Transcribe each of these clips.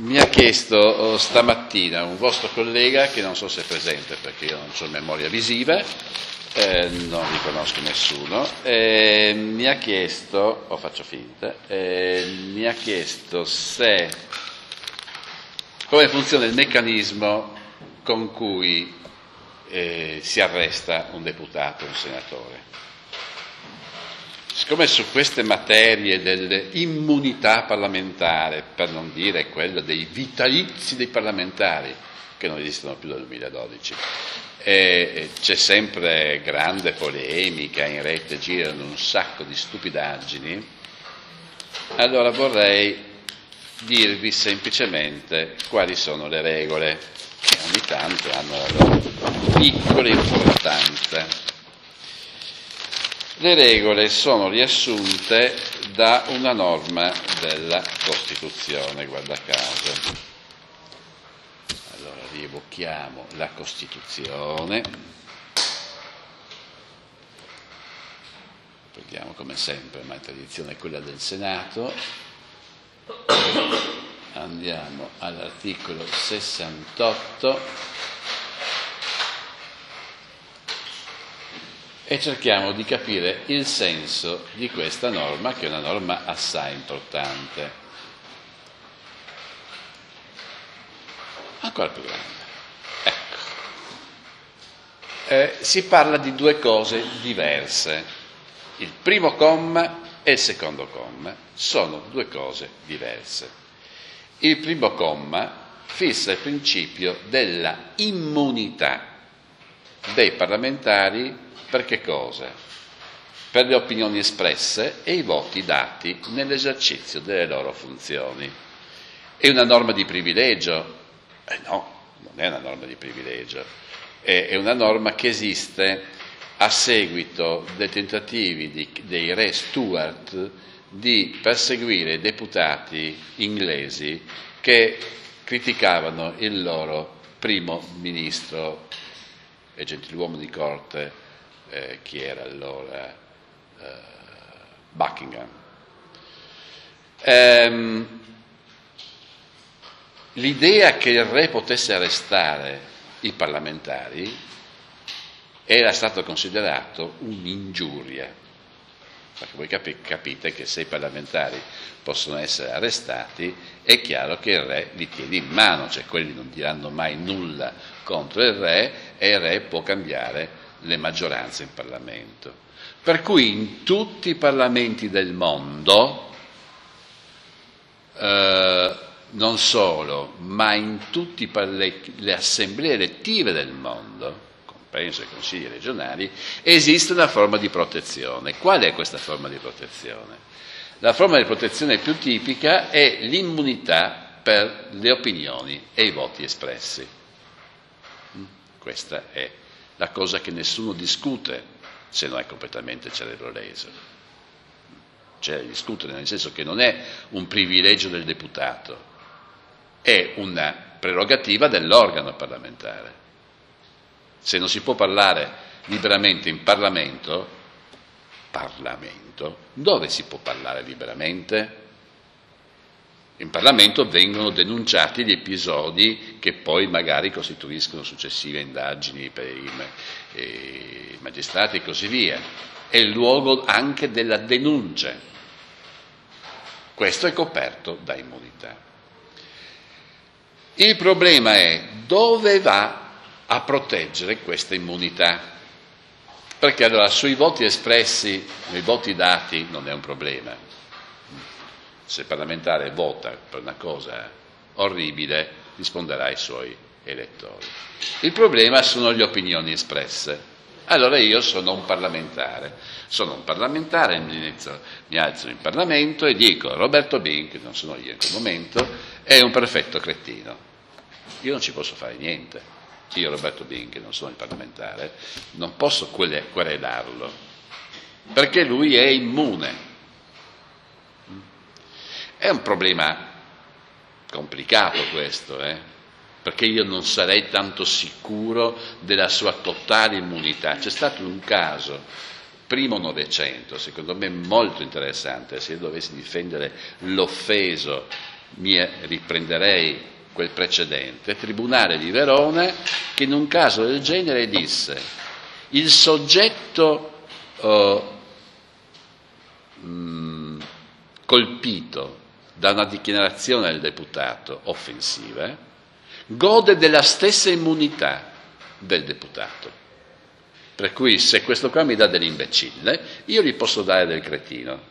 Mi ha chiesto stamattina un vostro collega, che non so se è presente perché io non ho memoria visiva, non riconosco nessuno, mi ha chiesto, o faccio finta, mi ha chiesto come funziona il meccanismo con cui si arresta un deputato, un senatore. Siccome su queste materie dell'immunità parlamentare, per non dire quello dei vitalizi dei parlamentari, che non esistono più dal 2012, c'è sempre grande polemica, in rete girano un sacco di stupidaggini, allora vorrei dirvi semplicemente quali sono le regole, che ogni tanto hanno la loro piccola importanza. Le regole sono riassunte da una norma della Costituzione, guarda caso. Allora rievochiamo la Costituzione, prendiamo come sempre, ma la tradizione è quella del Senato, andiamo all'articolo 68 e cerchiamo di capire il senso di questa norma, che è una norma assai importante. Ancora più grande. Ecco. Si parla di due cose diverse. Il primo comma e il secondo comma sono due cose diverse. Il primo comma fissa il principio della immunità dei parlamentari. Per che cosa? Per le opinioni espresse e i voti dati nell'esercizio delle loro funzioni. È una norma di privilegio? No, non è una norma di privilegio. È una norma che esiste a seguito dei tentativi dei re Stuart di perseguire deputati inglesi che criticavano il loro primo ministro e gentiluomo di corte, chi era allora Buckingham. L'idea che il re potesse arrestare i parlamentari era stato considerato un'ingiuria, perché voi capite che se i parlamentari possono essere arrestati è chiaro che il re li tiene in mano, cioè quelli non diranno mai nulla contro il re e il re può cambiare le maggioranze in Parlamento. Per cui in tutti i parlamenti del mondo, non solo, ma in tutte le assemblee elettive del mondo, compreso i consigli regionali, esiste una forma di protezione. Qual è questa forma di protezione? La forma di protezione più tipica è l'immunità per le opinioni e i voti espressi. Questa è la cosa che nessuno discute se non è completamente cerebroleso. C'è da discutere, nel senso che non è un privilegio del deputato, è una prerogativa dell'organo parlamentare. Se non si può parlare liberamente in Parlamento, dove si può parlare liberamente? In Parlamento vengono denunciati gli episodi che poi magari costituiscono successive indagini per i magistrati e così via. È il luogo anche della denuncia. Questo è coperto da immunità. Il problema è dove va a proteggere questa immunità. Perché allora sui voti espressi, nei voti dati non è un problema. Se il parlamentare vota per una cosa orribile, risponderà ai suoi elettori. Il problema sono le opinioni espresse. Allora io sono un parlamentare, mi alzo in Parlamento e dico Roberto Bin, che non sono io in quel momento, è un perfetto cretino. Io non ci posso fare niente. Io Roberto Bin, che non sono il parlamentare, non posso querelarlo, perché lui è immune. È un problema complicato questo, perché io non sarei tanto sicuro della sua totale immunità. C'è stato un caso, primo Novecento, secondo me molto interessante, se io dovessi difendere l'offeso mi riprenderei quel precedente, Tribunale di Verona, che in un caso del genere disse: il soggetto colpito da una dichiarazione del deputato offensiva gode della stessa immunità del deputato. Per cui se questo qua mi dà dell'imbecille, io gli posso dare del cretino.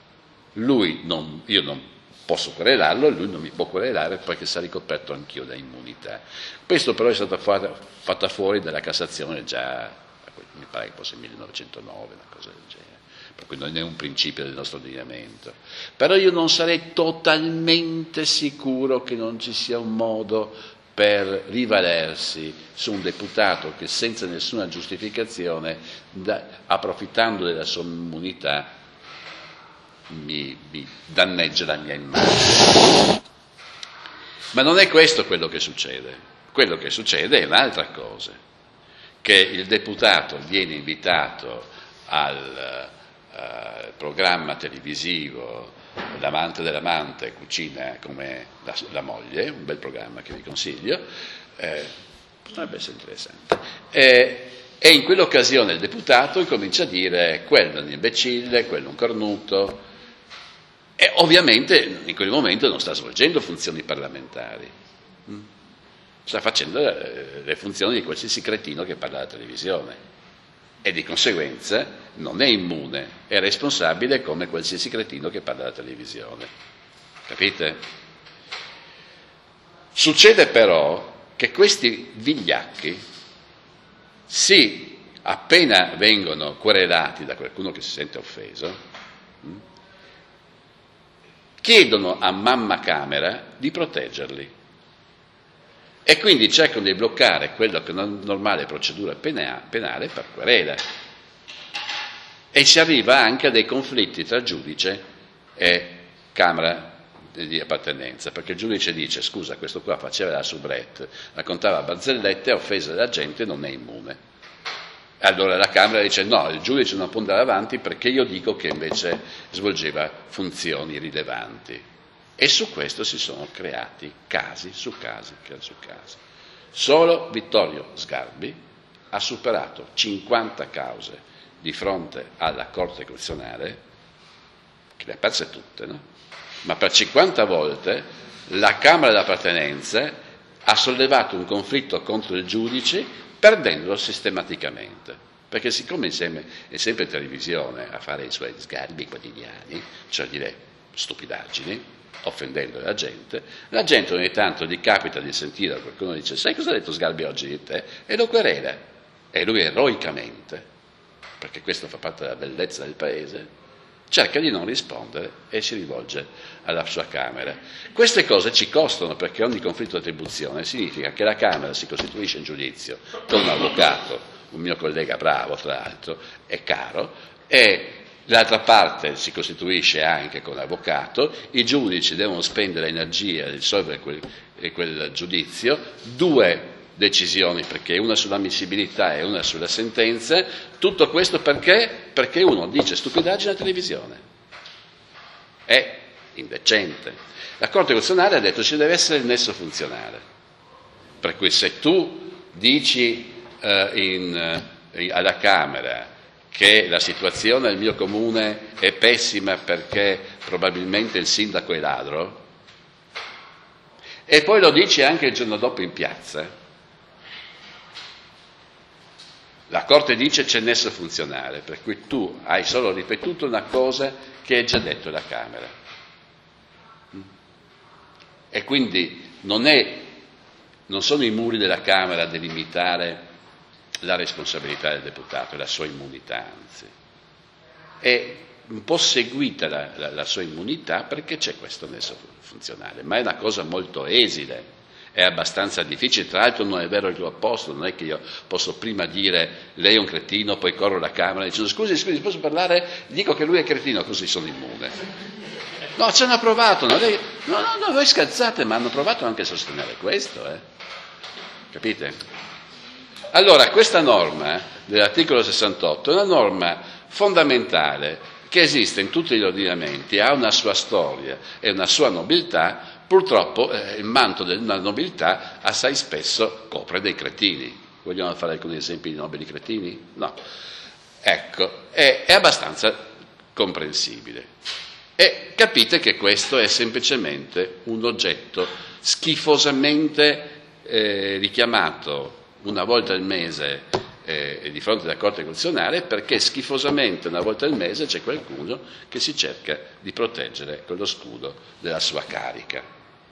Io non posso querelarlo e lui non mi può querelare perché sarà ricoperto anch'io da immunità. Questo però è stato fatta fuori dalla Cassazione già, mi pare che fosse 1909, una cosa del genere. Per cui non è un principio del nostro ordinamento. Però io non sarei totalmente sicuro che non ci sia un modo per rivalersi su un deputato che senza nessuna giustificazione, approfittando della sua immunità, mi danneggia la mia immagine. Ma non è questo quello che succede. Quello che succede è un'altra cosa, che il deputato viene invitato al programma televisivo L'amante dell'amante cucina come la moglie, un bel programma che vi consiglio, potrebbe essere interessante. E in quell'occasione il deputato comincia a dire: quello è un imbecille, quello è un cornuto, e ovviamente in quel momento non sta svolgendo funzioni parlamentari, sta facendo le funzioni di qualsiasi cretino che parla alla televisione. E di conseguenza non è immune, è responsabile come qualsiasi cretino che parla alla televisione. Capite? Succede però che questi vigliacchi, sì, appena vengono querelati da qualcuno che si sente offeso, chiedono a mamma Camera di proteggerli. E quindi cercano di bloccare quello che è una normale procedura penale per querela. E si arriva anche a dei conflitti tra giudice e Camera di appartenenza, perché il giudice dice: scusa, questo qua faceva la soubrette, raccontava barzellette, offese la gente, non è immune. E allora la Camera dice: no, il giudice non può andare avanti perché io dico che invece svolgeva funzioni rilevanti. E su questo si sono creati casi su casi su casi. Solo Vittorio Sgarbi ha superato 50 cause di fronte alla Corte Costituzionale, che le ha perse tutte, no? Ma per 50 volte la Camera d'appartenenza ha sollevato un conflitto contro il giudice, perdendolo sistematicamente. Perché siccome insieme è sempre in televisione a fare i suoi sgarbi quotidiani, cioè dire stupidaggini, offendendo la gente ogni tanto gli capita di sentire qualcuno dice: sai cosa ha detto Sgarbi oggi di te? E lo querela. E lui eroicamente, perché questo fa parte della bellezza del paese, cerca di non rispondere e si rivolge alla sua Camera. Queste cose ci costano, perché ogni conflitto di attribuzione significa che la Camera si costituisce in giudizio con un avvocato, un mio collega bravo tra l'altro, è caro, e l'altra parte si costituisce anche con l'avvocato, i giudici devono spendere energia di risolvere quel giudizio, 2 decisioni, perché una sull'ammissibilità e una sulla sentenza. Tutto questo perché? Perché uno dice stupidaggine alla televisione. È indecente. La Corte Costituzionale ha detto: ci deve essere il nesso funzionale. Per cui se tu dici alla Camera che la situazione del mio comune è pessima perché probabilmente il sindaco è ladro, e poi lo dici anche il giorno dopo in piazza, la Corte dice c'è nesso funzionale, per cui tu hai solo ripetuto una cosa che hai già detto alla Camera. E quindi non sono i muri della Camera a delimitare la responsabilità del deputato e la sua immunità, anzi. È un po' seguita la sua immunità perché c'è questo nesso funzionale, ma è una cosa molto esile, è abbastanza difficile. Tra l'altro non è vero il tuo opposto, non è che io posso prima dire lei è un cretino, poi corro alla Camera dicendo scusi, posso parlare? Dico che lui è cretino, così sono immune. No, ci hanno provato, no, voi scherzate, ma hanno provato anche a sostenere questo, capite? Allora, questa norma dell'articolo 68 è una norma fondamentale che esiste in tutti gli ordinamenti, ha una sua storia e una sua nobiltà, Purtroppo il manto della nobiltà assai spesso copre dei cretini. Vogliamo fare alcuni esempi di nobili cretini? No. Ecco, è abbastanza comprensibile. E capite che questo è semplicemente un oggetto schifosamente richiamato una volta al mese di fronte alla Corte Costituzionale, perché schifosamente una volta al mese c'è qualcuno che si cerca di proteggere con lo scudo della sua carica.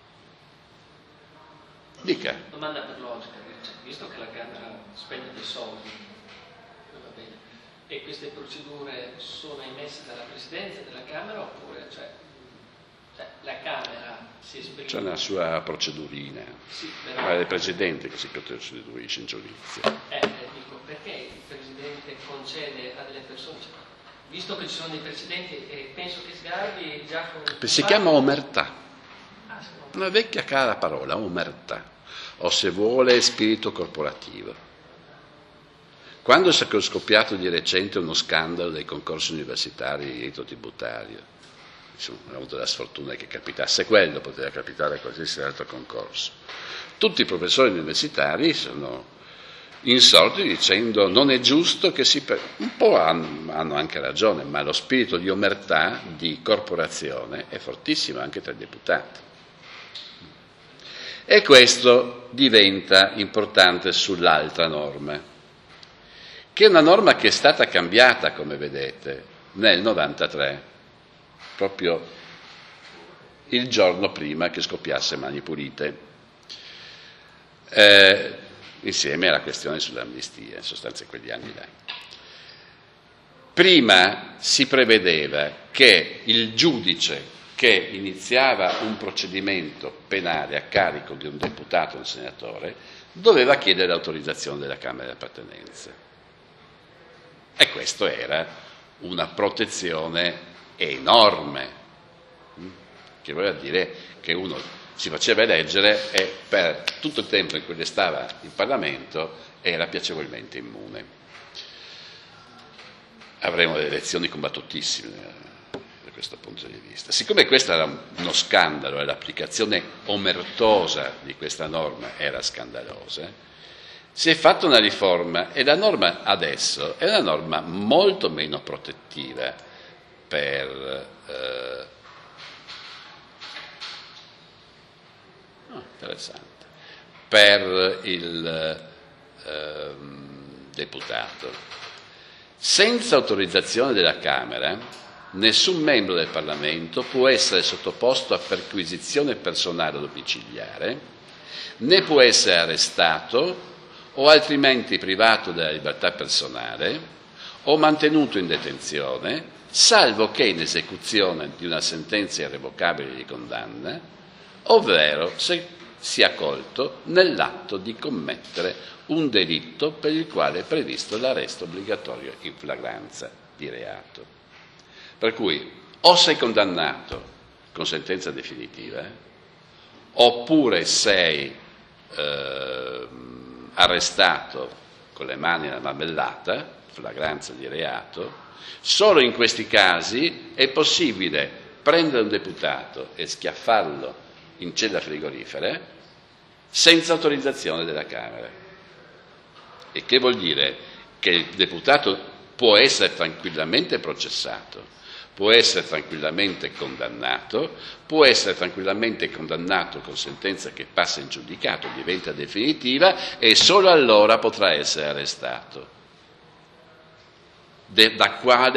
Dica. Domanda per logica, visto che la Camera spende dei soldi, va bene, e queste procedure sono emesse dalla Presidenza della Camera oppure la Camera si esprime? C'è una sua procedurina, sì, ma è il Presidente che si costituisce in giudizio. Dico, perché il Presidente concede a delle persone, visto che ci sono dei precedenti, penso che Sgarbi già con... Si chiama omertà, una vecchia cara parola, omertà, o se vuole spirito corporativo. Quando è scoppiato di recente uno scandalo dei concorsi universitari di diritto tributario, ho avuto la sfortuna che capitasse quello, poteva capitare qualsiasi altro concorso, tutti i professori universitari sono insorti dicendo non è giusto che un po' hanno anche ragione, ma lo spirito di omertà, di corporazione è fortissimo anche tra i deputati. E questo diventa importante sull'altra norma, che è una norma che è stata cambiata, come vedete, nel 93, proprio il giorno prima che scoppiasse Mani Pulite, insieme alla questione sull'amnistia, in sostanza quegli anni là. Prima si prevedeva che il giudice che iniziava un procedimento penale a carico di un deputato o un senatore doveva chiedere l'autorizzazione della Camera di appartenenza. E questo era una protezione enorme, che voleva dire che uno si faceva eleggere e per tutto il tempo in cui stava in Parlamento era piacevolmente immune. Avremo delle elezioni combattutissime da questo punto di vista. Siccome questo era uno scandalo e l'applicazione omertosa di questa norma era scandalosa, si è fatta una riforma e la norma adesso è una norma molto meno protettiva per il deputato. Senza autorizzazione della Camera, nessun membro del Parlamento può essere sottoposto a perquisizione personale domiciliare, né può essere arrestato o altrimenti privato della libertà personale o mantenuto in detenzione, salvo che in esecuzione di una sentenza irrevocabile di condanna, ovvero se sia colto nell'atto di commettere un delitto per il quale è previsto l'arresto obbligatorio in flagranza di reato. Per cui o sei condannato con sentenza definitiva, oppure sei arrestato con le mani nella marmellata, flagranza di reato. Solo in questi casi è possibile prendere un deputato e schiaffarlo in cella frigorifera senza autorizzazione della Camera. E che vuol dire? Che il deputato può essere tranquillamente processato, può essere tranquillamente condannato, può essere tranquillamente condannato con sentenza che passa in giudicato, diventa definitiva e solo allora potrà essere arrestato. Da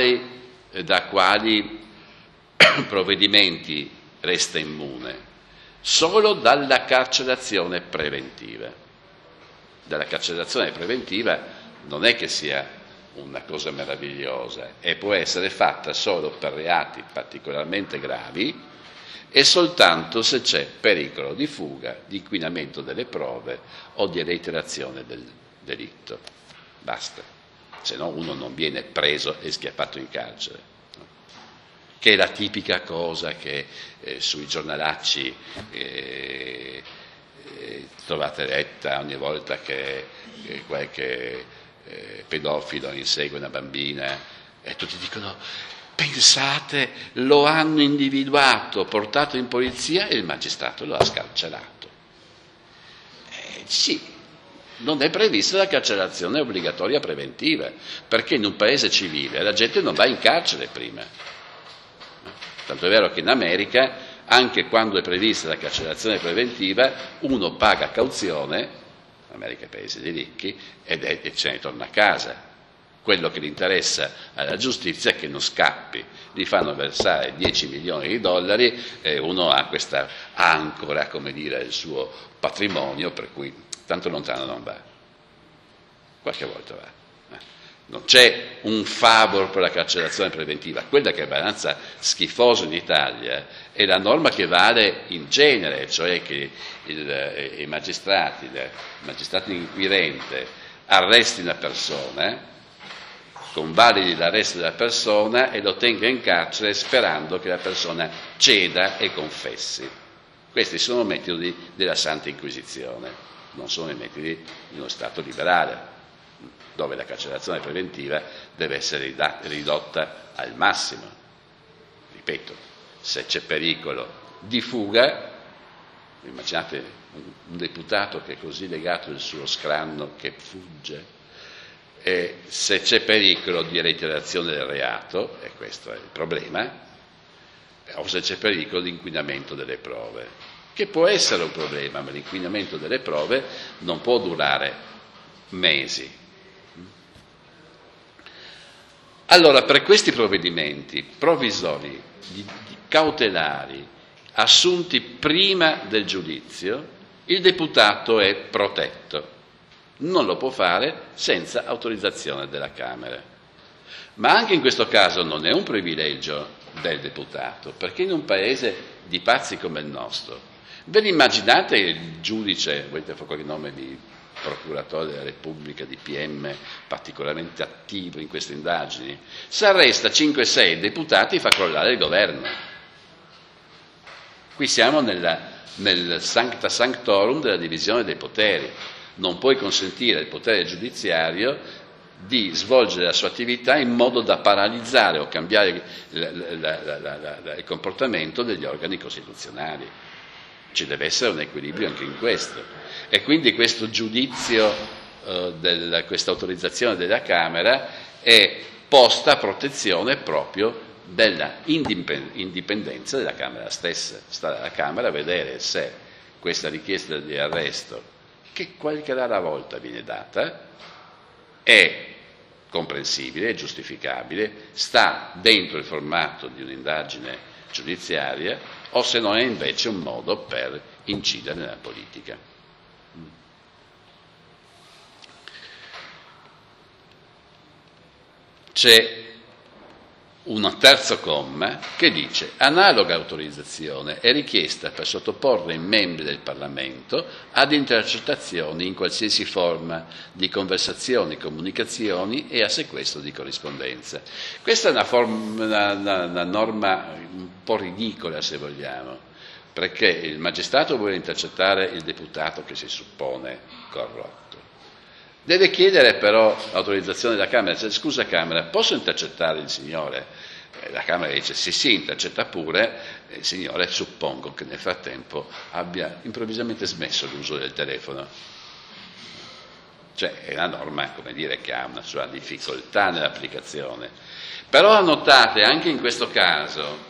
quali provvedimenti resta immune? Solo dalla carcerazione preventiva. Dalla carcerazione preventiva non è che sia una cosa meravigliosa e può essere fatta solo per reati particolarmente gravi e soltanto se c'è pericolo di fuga, di inquinamento delle prove o di reiterazione del delitto. Basta, se no uno non viene preso e schiaffato in carcere, no? Che è la tipica cosa che sui giornalacci trovate letta ogni volta che qualche pedofilo insegue una bambina e tutti dicono pensate, lo hanno individuato, portato in polizia e il magistrato lo ha scarcerato. Sì, non è prevista la carcerazione obbligatoria preventiva, perché in un paese civile la gente non va in carcere prima. Tanto è vero che in America, anche quando è prevista la carcerazione preventiva, uno paga cauzione, America è paese di ricchi, e se ne torna a casa. Quello che gli interessa alla giustizia è che non scappi, gli fanno versare 10 milioni di dollari e uno ha questa ancora, come dire, il suo patrimonio, per cui tanto lontano non va. Qualche volta va. Non c'è un favor per la carcerazione preventiva. Quella che è abbastanza schifosa in Italia è la norma che vale in genere, cioè che i magistrati, il magistrato inquirente arresti una persona, convalidi l'arresto della persona e lo tenga in carcere sperando che la persona ceda e confessi. Questi sono metodi della Santa Inquisizione, non sono i metodi di uno Stato liberale, dove la carcerazione preventiva deve essere ridotta al massimo. Ripeto, se c'è pericolo di fuga, immaginate un deputato che è così legato al suo scranno che fugge, e se c'è pericolo di reiterazione del reato, e questo è il problema, o se c'è pericolo di inquinamento delle prove, che può essere un problema, ma l'inquinamento delle prove non può durare mesi. Allora, per questi provvedimenti provvisori, cautelari, assunti prima del giudizio, il deputato è protetto. Non lo può fare senza autorizzazione della Camera. Ma anche in questo caso non è un privilegio del deputato, perché in un paese di pazzi come il nostro, ve l'immaginate il giudice, volete fare qualche nome di procuratore della Repubblica, di PM particolarmente attivo in queste indagini, se arresta 5-6 deputati fa crollare il governo. Qui siamo nel sancta sanctorum della divisione dei poteri. Non puoi consentire al potere giudiziario di svolgere la sua attività in modo da paralizzare o cambiare il comportamento degli organi costituzionali. Ci deve essere un equilibrio anche in questo. E quindi questo giudizio, questa autorizzazione della Camera è posta a protezione proprio della indipendenza della Camera stessa. Sta alla Camera a vedere se questa richiesta di arresto, che qualche rara volta viene data, è comprensibile, è giustificabile, sta dentro il formato di un'indagine giudiziaria o se no è invece un modo per incidere nella politica. C'è un terzo comma che dice: analoga autorizzazione è richiesta per sottoporre i membri del Parlamento ad intercettazioni in qualsiasi forma di conversazioni, comunicazioni e a sequestro di corrispondenza. Questa è una norma un po' ridicola, se vogliamo, perché il magistrato vuole intercettare il deputato che si suppone corrotto. Deve chiedere però l'autorizzazione della Camera, cioè, scusa Camera, posso intercettare il signore? La Camera dice sì, intercetta pure, il signore suppongo che nel frattempo abbia improvvisamente smesso l'uso del telefono. Cioè è una norma, come dire, che ha una sua difficoltà nell'applicazione. Però notate, anche in questo caso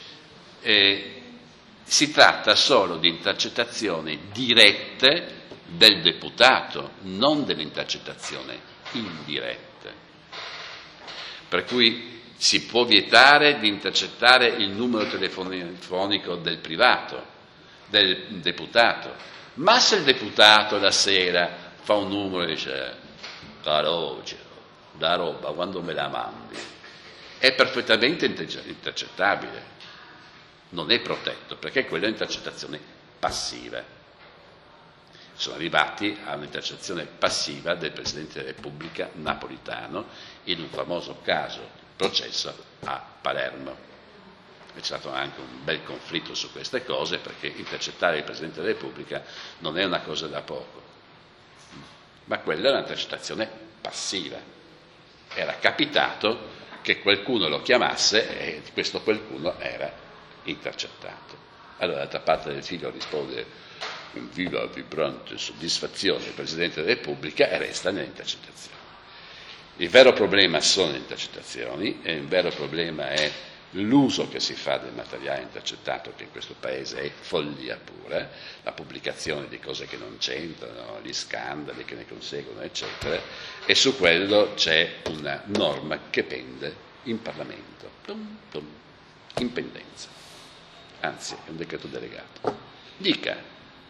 si tratta solo di intercettazioni dirette del deputato, non dell'intercettazione indirette. Per cui si può vietare di intercettare il numero telefonico del privato, del deputato, ma se il deputato la sera fa un numero e dice caro, la roba quando me la mandi, è perfettamente intercettabile, non è protetto, perché quella è un'intercettazione passiva. Sono arrivati a un'intercettazione passiva del Presidente della Repubblica Napolitano in un famoso caso, processo a Palermo. C'è stato anche un bel conflitto su queste cose, perché intercettare il Presidente della Repubblica non è una cosa da poco. Ma quella è un'intercettazione passiva. Era capitato che qualcuno lo chiamasse e questo qualcuno era intercettato. Allora, d'altra parte del figlio risponde con viva vibrante soddisfazione il Presidente della Repubblica e resta nelle intercettazioni. Il vero problema sono le intercettazioni e il vero problema è l'uso che si fa del materiale intercettato, che in questo paese è follia pura, la pubblicazione di cose che non c'entrano, gli scandali che ne conseguono, eccetera, e su quello c'è una norma che pende in Parlamento. In pendenza. Anzi, è un decreto delegato. Dica.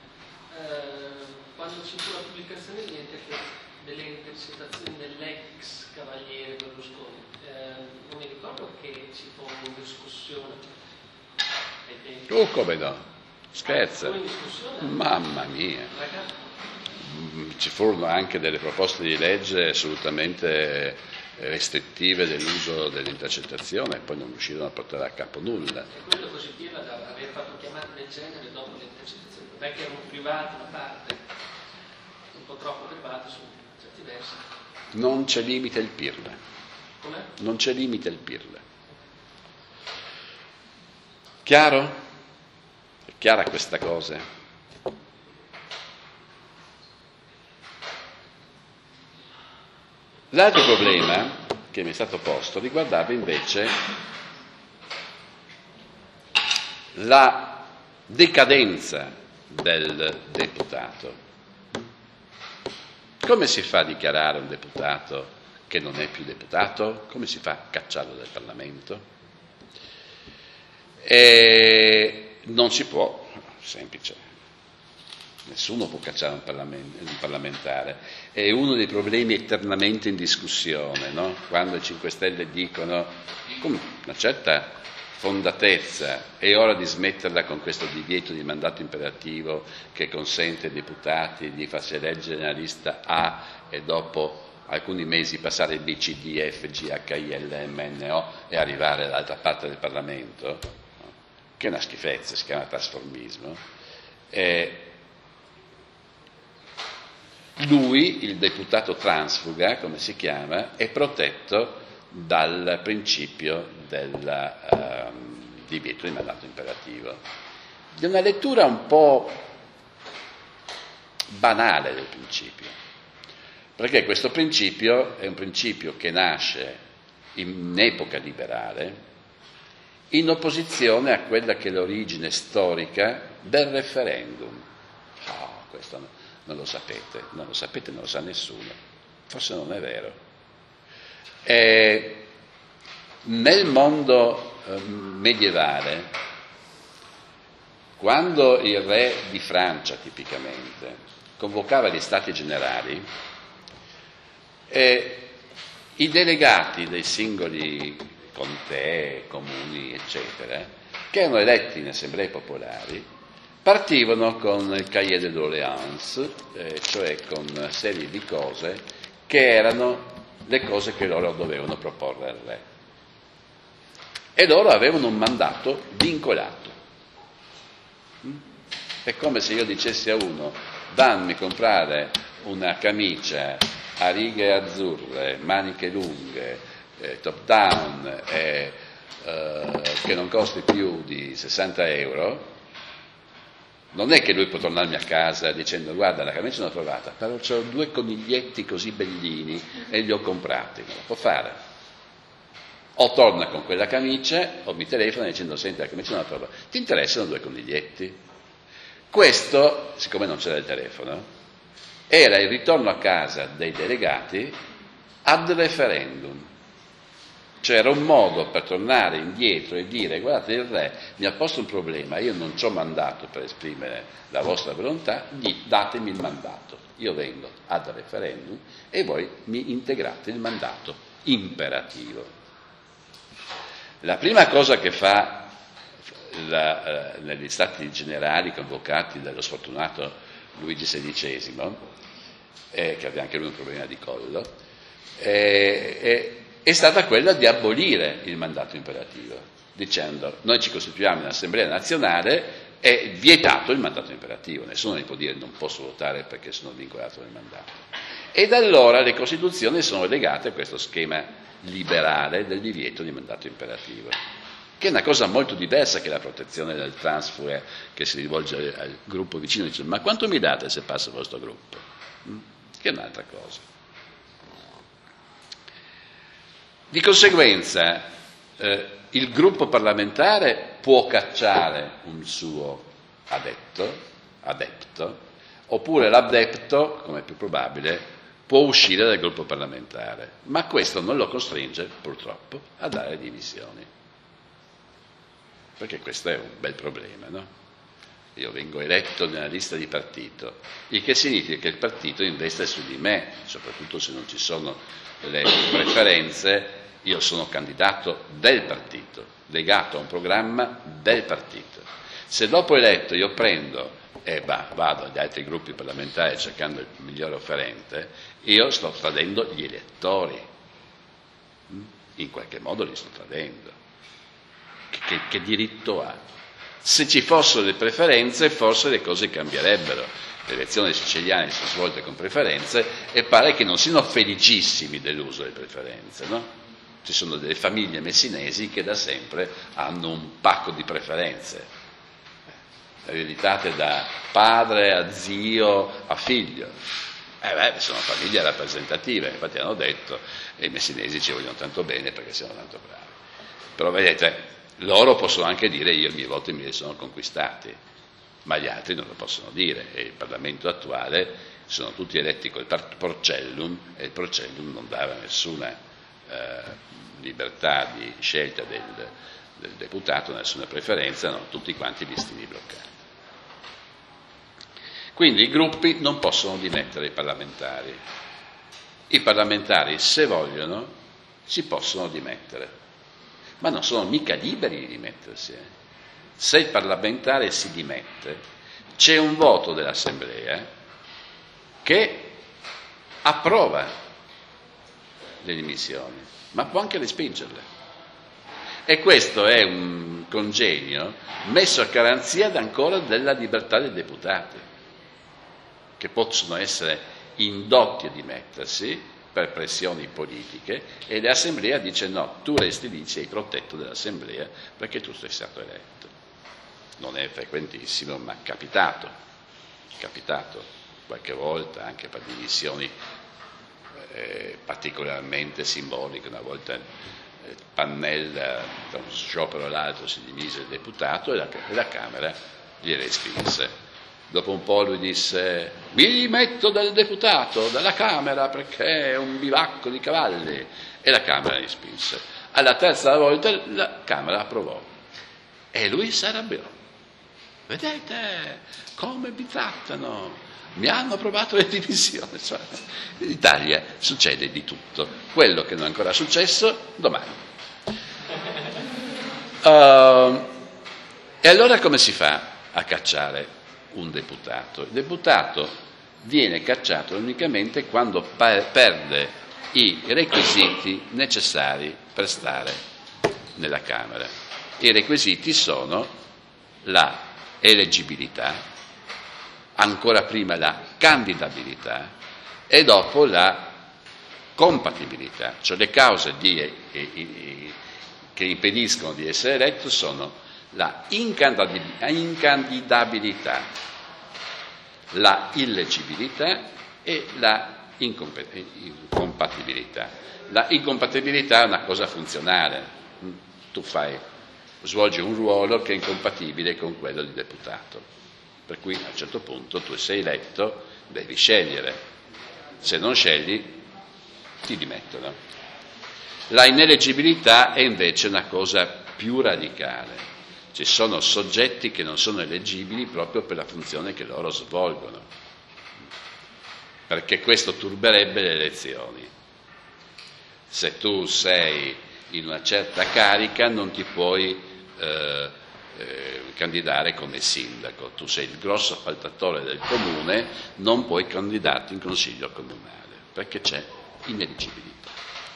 Quando ci fu la pubblicazione delle intercettazioni dell'ex cavaliere Berlusconi, non mi ricordo che ci fu una discussione ai tempi. Come no? Scherza. Mamma mia. Ci furono anche delle proposte di legge assolutamente restrittive dell'uso dell'intercettazione e poi non riuscirono a portare a capo nulla. E quello positiva da aver fatto chiamate del genere dopo le intercettazioni, perché erano private una parte, un po' troppo private su certi versi. Non c'è limite il pirla. Com'è? Non c'è limite il pirla. Chiaro? È chiara questa cosa? L'altro problema che mi è stato posto riguardava invece la decadenza del deputato. Come si fa a dichiarare un deputato che non è più deputato? Come si fa a cacciarlo dal Parlamento? Non si può, semplice. Nessuno può cacciare un parlamentare. È uno dei problemi eternamente in discussione, no? Quando i 5 Stelle dicono con una certa fondatezza è ora di smetterla con questo divieto di mandato imperativo che consente ai deputati di farsi eleggere nella lista A e dopo alcuni mesi passare il B, C, D, F, G, H, I, L, M, N, O e arrivare dall'altra parte del Parlamento, no? Che è una schifezza, si chiama trasformismo. Lui, il deputato transfuga, come si chiama, è protetto dal principio del divieto di mandato imperativo. È una lettura un po' banale del principio, perché questo principio è un principio che nasce in epoca liberale in opposizione a quella che è l'origine storica del referendum. Questo non lo sapete, non lo sa nessuno, forse non è vero. Nel mondo medievale, quando il re di Francia tipicamente convocava gli stati generali, i delegati dei singoli contee, comuni, eccetera, che erano eletti in assemblee popolari, partivano con il cahier de doléances, cioè con una serie di cose che erano le cose che loro dovevano proporre al re. E loro avevano un mandato vincolato. È come se io dicessi a uno: dammi comprare una camicia a righe azzurre, maniche lunghe, top down, che non costi più di 60 euro. Non è che lui può tornarmi a casa dicendo: guarda, la camicia l'ho trovata, però ho 2 coniglietti così bellini e li ho comprati. Non lo può fare. O torna con quella camicia o mi telefona dicendo: senti, la camicia non la trovo. Ti interessano 2 coniglietti? Questo, siccome non c'era il telefono, era il ritorno a casa dei delegati ad referendum. Cioè era un modo per tornare indietro e dire: guardate, il re mi ha posto un problema, io non ci ho mandato per esprimere la vostra volontà, datemi il mandato, io vengo ad referendum e voi mi integrate il mandato imperativo. La prima cosa che fa negli stati generali convocati dallo sfortunato Luigi XVI, che aveva anche lui un problema di collo, è stata quella di abolire il mandato imperativo, dicendo: noi ci costituiamo in Assemblea nazionale, è vietato il mandato imperativo, nessuno ne può dire non posso votare perché sono vincolato nel mandato. E da allora le Costituzioni sono legate a questo schema liberale del divieto di mandato imperativo, che è una cosa molto diversa che la protezione del transfuga che si rivolge al gruppo vicino e dice ma quanto mi date se passa il vostro gruppo? Che è un'altra cosa. Di conseguenza il gruppo parlamentare può cacciare un suo adepto, oppure l'adepto, come è più probabile, può uscire dal gruppo parlamentare, ma questo non lo costringe, purtroppo, a dare dimissioni. Perché questo è un bel problema, no? Io vengo eletto nella lista di partito, il che significa che il partito investe su di me, soprattutto se non ci sono le preferenze, io sono candidato del partito, legato a un programma del partito. Se dopo eletto io prendo e vado agli altri gruppi parlamentari cercando il migliore offerente, io sto tradendo gli elettori, in qualche modo li sto tradendo. Che diritto ha? Se ci fossero le preferenze forse le cose cambierebbero. Le elezioni siciliane sono svolte con preferenze e pare che non siano felicissimi dell'uso delle preferenze, no? Ci sono delle famiglie messinesi che da sempre hanno un pacco di preferenze, ereditate da padre a zio a figlio. Sono famiglie rappresentative, infatti hanno detto che i messinesi ci vogliono tanto bene perché siamo tanto bravi. Però vedete, loro possono anche dire io i miei voti me li sono conquistati, ma gli altri non lo possono dire, e il Parlamento attuale sono tutti eletti col Porcellum, e il Porcellum non dava nessuna libertà di scelta del deputato, nessuna preferenza, erano tutti quanti listini bloccati. Quindi i gruppi non possono dimettere i parlamentari. I parlamentari, se vogliono, si possono dimettere, ma non sono mica liberi di dimettersi. Se il parlamentare si dimette, c'è un voto dell'Assemblea che approva le dimissioni, ma può anche respingerle. E questo è un congegno messo a garanzia ancora della libertà dei deputati, che possono essere indotti a dimettersi per pressioni politiche, e l'Assemblea dice no, tu resti lì, sei protetto dall'Assemblea perché tu sei stato eletto. Non è frequentissimo, ma è capitato qualche volta anche per dimissioni particolarmente simboliche. Una volta Pannella, da un sciopero all'altro, si dimise il deputato e la Camera gli respinse. Dopo un po' lui disse mi dimetto dal deputato, dalla Camera, perché è un bivacco di cavalli, e la Camera gli spinse. Alla terza volta la Camera approvò e lui si arrabbiò. Vedete come mi trattano, mi hanno approvato le dimissioni. Cioè, in Italia succede di tutto, quello che non è ancora successo domani. E allora come si fa a cacciare un deputato? Il deputato viene cacciato unicamente quando perde i requisiti necessari per stare nella Camera. I requisiti sono la eleggibilità, ancora prima la candidabilità e dopo la compatibilità, cioè le cause che impediscono di essere eletto sono la incandidabilità, la illeggibilità e la incompatibilità. La incompatibilità è una cosa funzionale, tu svolgi un ruolo che è incompatibile con quello di deputato, per cui a un certo punto tu sei eletto, devi scegliere, se non scegli ti dimettono. La ineleggibilità è invece una cosa più radicale, ci sono soggetti che non sono eleggibili proprio per la funzione che loro svolgono, perché questo turberebbe le elezioni. Se tu sei in una certa carica non ti puoi candidare come sindaco, tu sei il grosso appaltatore del comune, non puoi candidarti in consiglio comunale perché c'è ineleggibilità.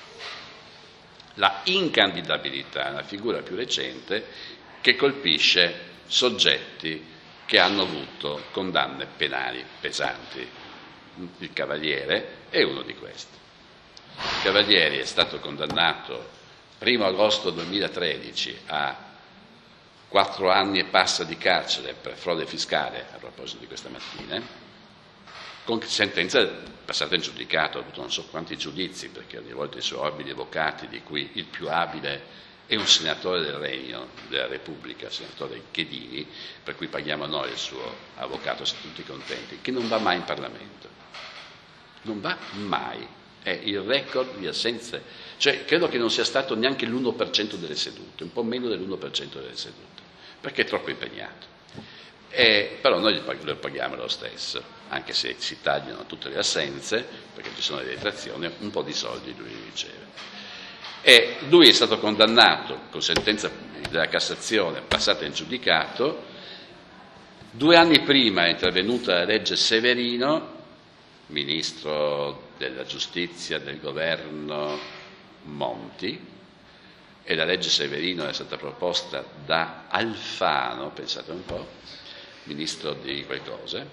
La incandidabilità è una figura più recente che colpisce soggetti che hanno avuto condanne penali pesanti. Il Cavaliere è uno di questi. Cavalieri è stato condannato 1° agosto 2013 a 4 anni e passa di carcere per frode fiscale, a proposito di questa mattina, con sentenza passata in giudicato, ha avuto non so quanti giudizi, perché ogni volta i suoi abili avvocati, di cui il più abile è un senatore del Regno della Repubblica, il senatore Chedini, per cui paghiamo noi il suo avvocato, siamo tutti contenti, che non va mai in Parlamento. Non va mai. È il record di assenze. Cioè, credo che non sia stato neanche l'1% delle sedute, un po' meno dell'1% delle sedute, perché è troppo impegnato. Però noi lo paghiamo lo stesso, anche se si tagliano tutte le assenze, perché ci sono le detrazioni, un po' di soldi lui riceve. E lui è stato condannato con sentenza della Cassazione passata in giudicato. 2 anni prima è intervenuta la legge Severino, ministro della giustizia del governo Monti, e la legge Severino è stata proposta da Alfano, pensate un po', ministro di qualcosa,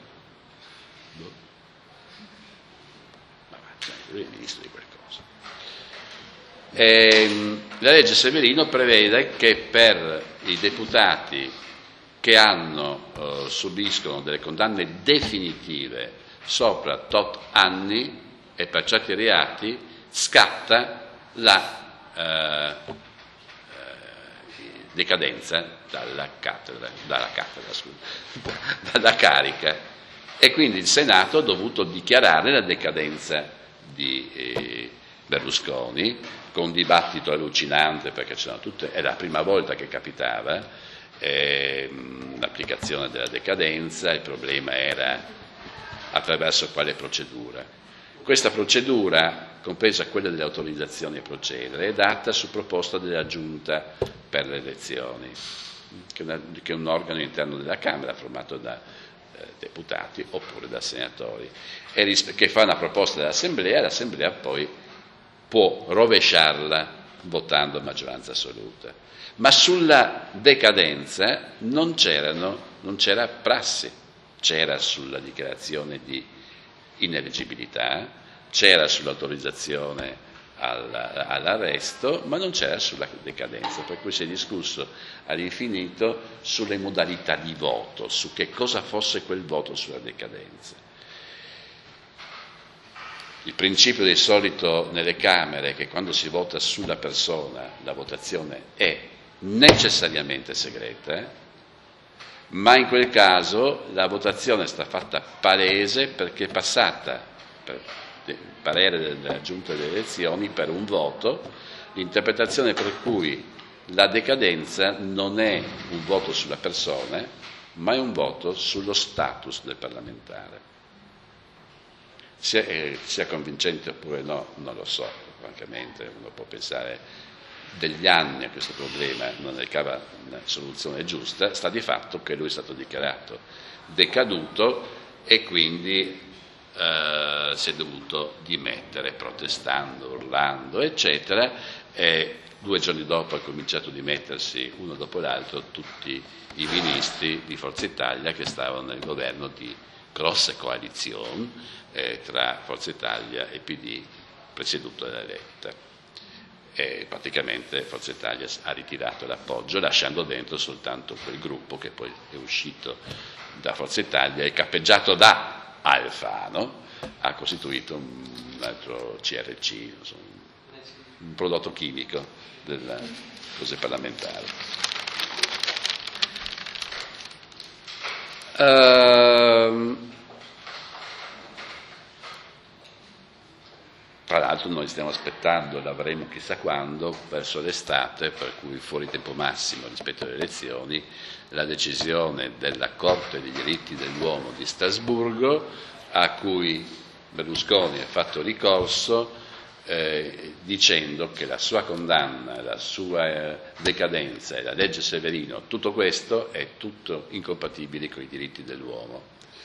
lui è ministro di qualcosa. La legge Severino prevede che per i deputati che subiscono delle condanne definitive sopra tot anni e per certi reati scatta la decadenza dalla carica, e quindi il Senato ha dovuto dichiarare la decadenza di Berlusconi, con un dibattito allucinante, perché è la prima volta che capitava l'applicazione della decadenza. Il problema era attraverso quale procedura. Questa procedura, compresa quella delle autorizzazioni a procedere, è data su proposta della Giunta per le elezioni, che è un organo interno della Camera formato da deputati oppure da senatori, che fa una proposta all'Assemblea, l'Assemblea poi può rovesciarla votando a maggioranza assoluta. Ma sulla decadenza non c'era prassi, c'era sulla dichiarazione di ineleggibilità, c'era sull'autorizzazione all'arresto, ma non c'era sulla decadenza, per cui si è discusso all'infinito sulle modalità di voto, su che cosa fosse quel voto sulla decadenza. Il principio di solito nelle Camere è che quando si vota sulla persona la votazione è necessariamente segreta, ma in quel caso la votazione sta fatta palese perché è passata, per il parere della Giunta delle elezioni, per un voto, l'interpretazione per cui la decadenza non è un voto sulla persona, ma è un voto sullo status del parlamentare. Sia convincente oppure no, non lo so, francamente, uno può pensare degli anni a questo problema, non è cava una soluzione giusta. Sta di fatto che lui è stato dichiarato decaduto e quindi si è dovuto dimettere protestando, urlando, eccetera, e 2 giorni dopo ha cominciato a dimettersi uno dopo l'altro tutti i ministri di Forza Italia che stavano nel governo di grosse coalizioni tra Forza Italia e PD, presieduto da Letta. E praticamente Forza Italia ha ritirato l'appoggio, lasciando dentro soltanto quel gruppo che poi è uscito da Forza Italia e cappeggiato da Alfano ha costituito un altro CRC, insomma, un prodotto chimico delle cose parlamentari. Tra l'altro noi stiamo aspettando, l'avremo chissà quando, verso l'estate, per cui fuori tempo massimo rispetto alle elezioni, la decisione della Corte dei diritti dell'uomo di Strasburgo, a cui Berlusconi ha fatto ricorso dicendo che la sua condanna, la sua decadenza e la legge Severino, tutto questo è tutto incompatibile con i diritti dell'uomo.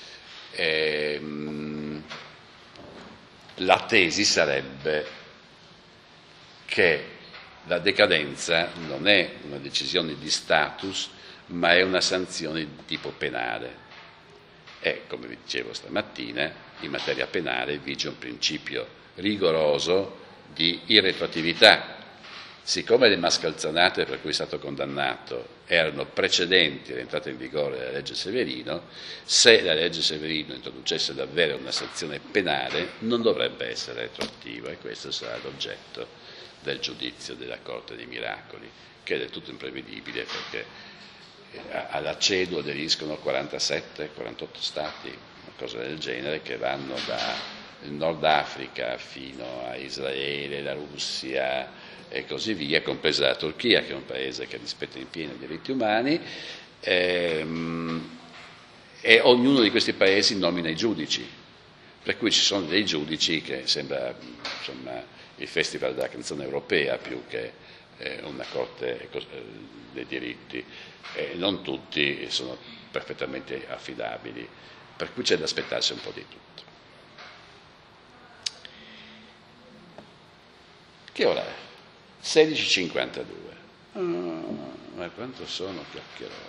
La tesi sarebbe che la decadenza non è una decisione di status, ma è una sanzione di tipo penale. E, come vi dicevo stamattina, in materia penale vige un principio rigoroso di irretroattività. Siccome le mascalzonate per cui è stato condannato erano precedenti all'entrata in vigore della legge Severino, se la legge Severino introducesse davvero una sanzione penale non dovrebbe essere retroattiva, e questo sarà l'oggetto del giudizio della Corte dei Miracoli, che è del tutto imprevedibile perché alla CEDU aderiscono 47-48 stati, una cosa del genere, che vanno dal Nord Africa fino a Israele, la Russia e così via, compresa la Turchia, che è un paese che rispetta in pieno i diritti umani, e ognuno di questi paesi nomina i giudici, per cui ci sono dei giudici che sembra insomma il Festival della canzone europea più che una corte dei diritti, non tutti sono perfettamente affidabili, per cui c'è da aspettarsi un po' di tutto. Che ora è? 16:52. Ma quanto sono chiacchierone.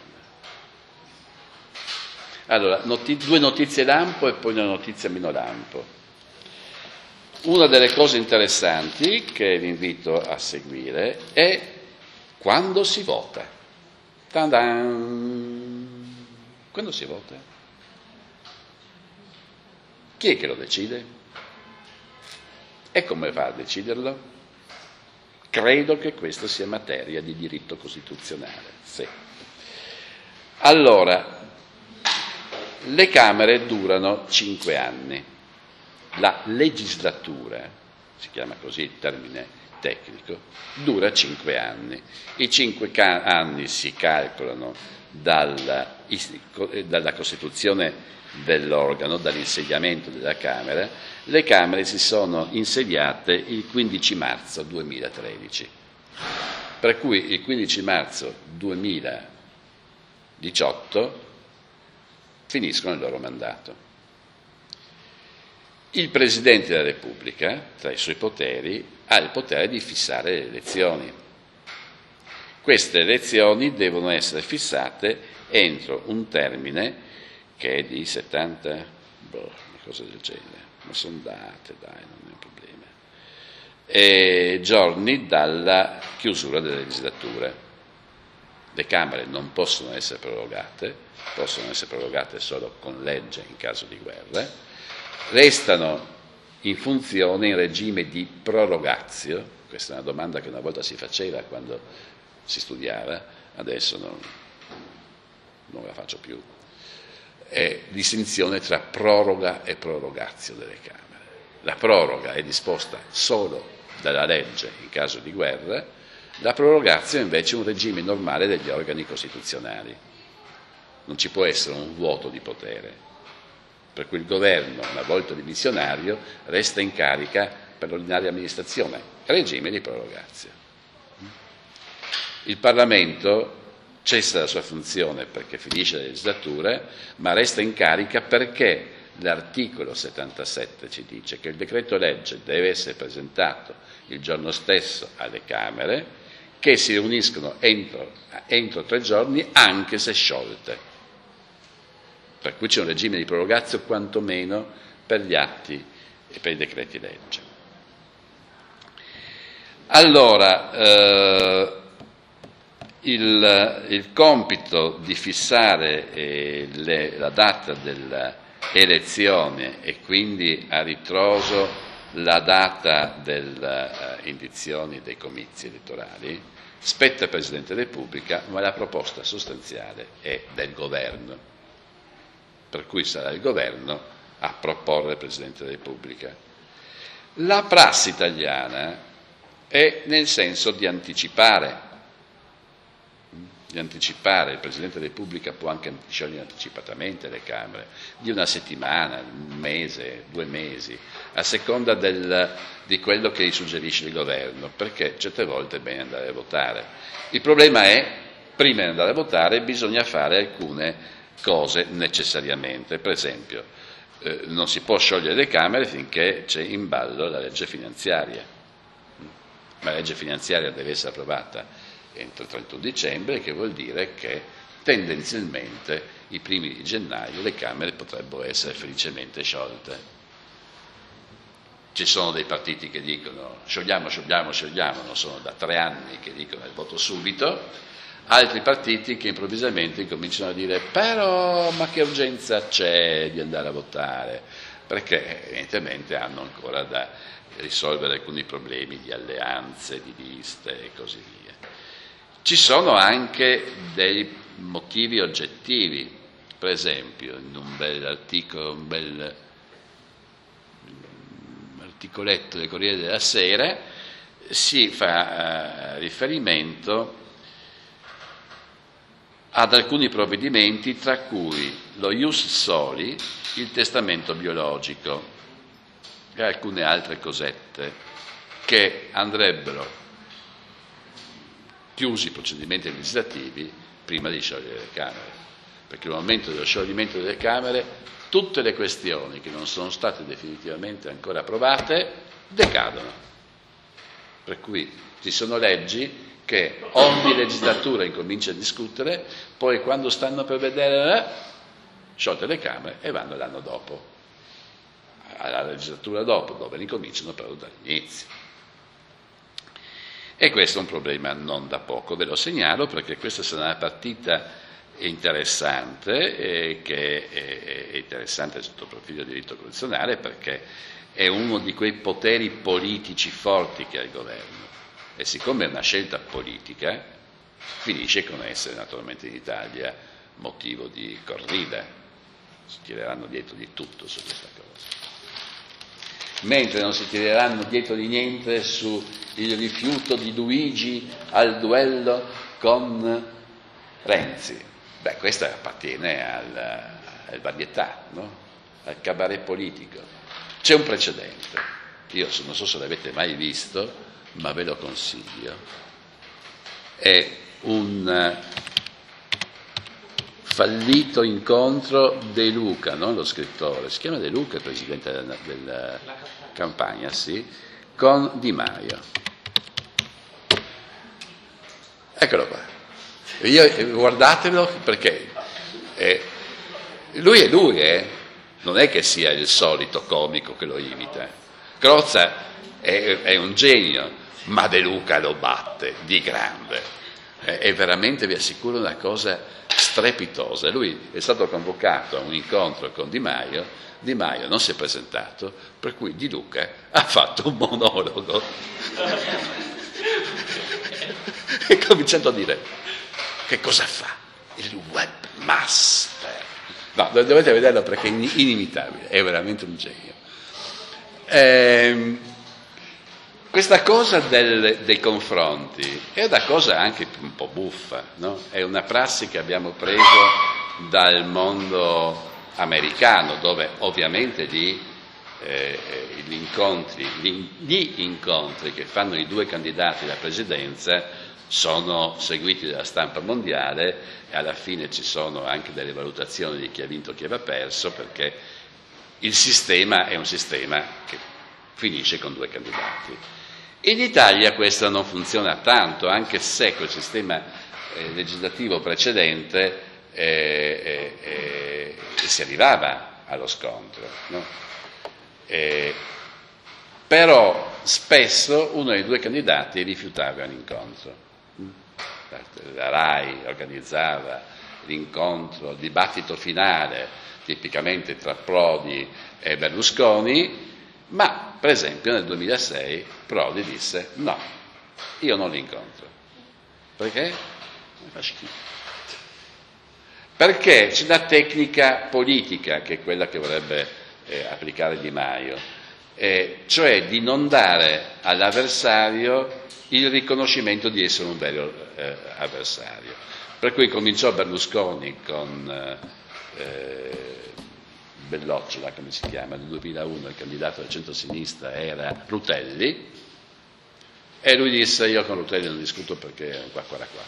Allora, due notizie lampo e poi una notizia meno lampo. Una delle cose interessanti che vi invito a seguire è quando si vota. Ta-dan! Quando si vota? Chi è che lo decide? E come va a deciderlo? Credo che questa sia materia di diritto costituzionale. Sì. Allora, le Camere durano 5 anni. La legislatura, si chiama così il termine tecnico, dura 5 anni. I 5 anni si calcolano dalla costituzione dell'organo, dall'insediamento della Camera. Le Camere si sono insediate il 15 marzo 2013, per cui il 15 marzo 2018 finiscono il loro mandato. Il Presidente della Repubblica, tra i suoi poteri, ha il potere di fissare le elezioni. Queste elezioni devono essere fissate entro un termine che è di 70, una cosa del genere, ma sono date, dai, non è un problema, giorni dalla chiusura della legislatura. Le Camere non possono essere prorogate solo con legge in caso di guerra, restano in funzione in regime di prorogatio. Questa è una domanda che una volta si faceva quando si studiava, adesso non la faccio più. È distinzione tra proroga e prorogatio delle Camere. La proroga è disposta solo dalla legge in caso di guerra, la prorogatio invece è un regime normale degli organi costituzionali. Non ci può essere un vuoto di potere, per cui il governo, una volta dimissionario, resta in carica per l'ordinaria amministrazione, regime di prorogatio. Il Parlamento cessa la sua funzione perché finisce la legislatura, ma resta in carica perché l'articolo 77 ci dice che il decreto legge deve essere presentato il giorno stesso alle Camere, che si riuniscono entro 3 giorni anche se sciolte. Per cui c'è un regime di prorogatio quantomeno per gli atti e per i decreti legge. Allora, il compito di fissare la data dell'elezione e quindi a ritroso la data delle indizioni dei comizi elettorali spetta al Presidente della Repubblica, ma la proposta sostanziale è del Governo, per cui sarà il Governo a proporre al Presidente della Repubblica. La prassi italiana è nel senso di anticipare. Il Presidente della Repubblica può anche sciogliere anticipatamente le Camere, di una settimana, un mese, 2 mesi, a seconda di quello che gli suggerisce il governo, perché certe volte è bene andare a votare. Il problema è, prima di andare a votare, bisogna fare alcune cose necessariamente. Per esempio, non si può sciogliere le Camere finché c'è in ballo la legge finanziaria. La legge finanziaria deve essere approvata entro il 31 dicembre, che vuol dire che tendenzialmente i primi di gennaio le Camere potrebbero essere felicemente sciolte. Ci sono dei partiti che dicono sciogliamo, non sono da 3 anni che dicono il voto subito, altri partiti che improvvisamente incominciano a dire però ma che urgenza c'è di andare a votare, perché evidentemente hanno ancora da risolvere alcuni problemi di alleanze, di liste e così via. Ci sono anche dei motivi oggettivi, per esempio in un bel articolo, un bel articoletto del Corriere della Sera si fa riferimento ad alcuni provvedimenti, tra cui lo ius soli, il testamento biologico e alcune altre cosette che andrebbero chiusi i procedimenti legislativi prima di sciogliere le Camere, perché al momento dello scioglimento delle Camere tutte le questioni che non sono state definitivamente ancora approvate decadono. Per cui ci sono leggi che ogni legislatura incomincia a discutere, poi quando stanno per vedere sciolte le Camere e vanno l'anno dopo, alla legislatura dopo, dove ricominciano però dall'inizio. E questo è un problema non da poco, ve lo segnalo, perché questa sarà una partita interessante, che è interessante sotto il profilo del diritto costituzionale, perché è uno di quei poteri politici forti che ha il governo, e siccome è una scelta politica finisce con essere naturalmente in Italia motivo di corrida, si tireranno dietro di tutto su questa cosa, mentre non si tireranno dietro di niente sul rifiuto di Luigi al duello con Renzi. Beh, questa appartiene al varietà, no? Al cabaret politico. C'è un precedente, io non so se l'avete mai visto, ma ve lo consiglio. È un fallito incontro De Luca, non lo scrittore, si chiama De Luca, il presidente della Campania, sì, con Di Maio. Eccolo qua. Guardatelo, perché lui è lui, non è che sia il solito comico che lo imita. Crozza è un genio, ma De Luca lo batte di grande. È veramente, vi assicuro, una cosa strepitosa. Lui è stato convocato a un incontro con Di Maio non si è presentato, per cui Di Luca ha fatto un monologo e cominciato a dire che cosa fa il webmaster. No, dovete vederlo perché è inimitabile, è veramente un genio. Questa cosa dei confronti è una cosa anche un po' buffa, no? È una prassi che abbiamo preso dal mondo americano, dove ovviamente gli incontri che fanno i due candidati alla presidenza sono seguiti dalla stampa mondiale e alla fine ci sono anche delle valutazioni di chi ha vinto e chi aveva perso, perché il sistema è un sistema che finisce con due candidati. In Italia questo non funziona tanto, anche se col sistema legislativo precedente si arrivava allo scontro, no? Però spesso uno dei due candidati rifiutava l'incontro. La RAI organizzava l'incontro, il dibattito finale, tipicamente tra Prodi e Berlusconi, ma per esempio nel 2006 Prodi disse no, io non li incontro. Perché? Mi fa schifo. Perché c'è una tecnica politica che è quella che vorrebbe applicare Di Maio, cioè di non dare all'avversario il riconoscimento di essere un vero avversario. Per cui cominciò Berlusconi con Bellocciola, come si chiama, nel 2001 il candidato del centro-sinistra era Rutelli, e lui disse io con Rutelli non discuto perché è un qua.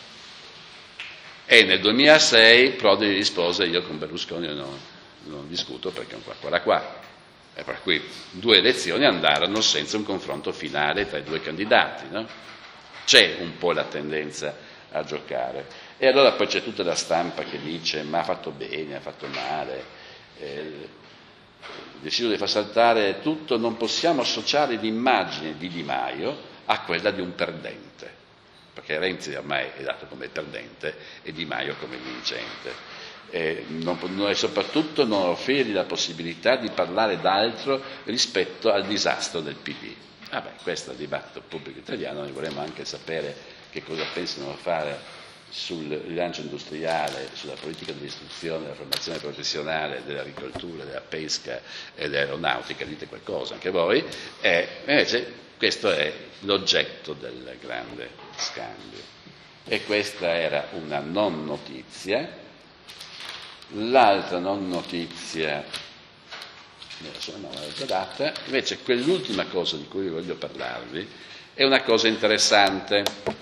E nel 2006 Prodi gli rispose io con Berlusconi non discuto perché è un qua. E per cui due elezioni andarono senza un confronto finale tra i due candidati, no? C'è un po' la tendenza a giocare. E allora poi c'è tutta la stampa che dice ma ha fatto bene, ha fatto male. deciso di far saltare tutto, non possiamo associare l'immagine di Di Maio a quella di un perdente, perché Renzi ormai è dato come perdente e Di Maio come vincente. E soprattutto non offrirgli la possibilità di parlare d'altro rispetto al disastro del PD. Questo è il dibattito pubblico italiano, noi vorremmo anche sapere che cosa pensano fare sul rilancio industriale, sulla politica dell'istruzione, della formazione professionale, dell'agricoltura, della pesca e dell'aeronautica, dite qualcosa anche voi, e invece questo è l'oggetto del grande scambio. E questa era una non notizia. L'altra non notizia, non l'ho già data, invece quell'ultima cosa di cui voglio parlarvi è una cosa interessante,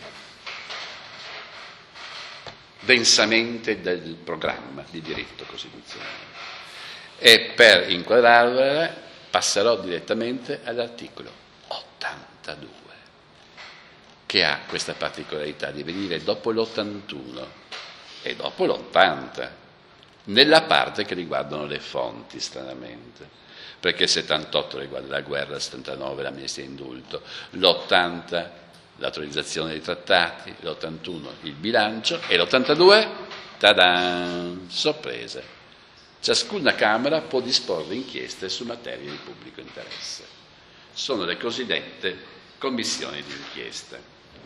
densamente del programma di diritto costituzionale. E per inquadrarla passerò direttamente all'articolo 82, che ha questa particolarità di venire dopo l'81 e dopo l'80, nella parte che riguardano le fonti, stranamente, perché il 78 riguarda la guerra, il 79 l'amnistia e indulto, l'80 l'autorizzazione dei trattati, l'81 il bilancio e l'82, tadan, sorprese, ciascuna Camera può disporre inchieste su materie di pubblico interesse. Sono le cosiddette commissioni di inchiesta.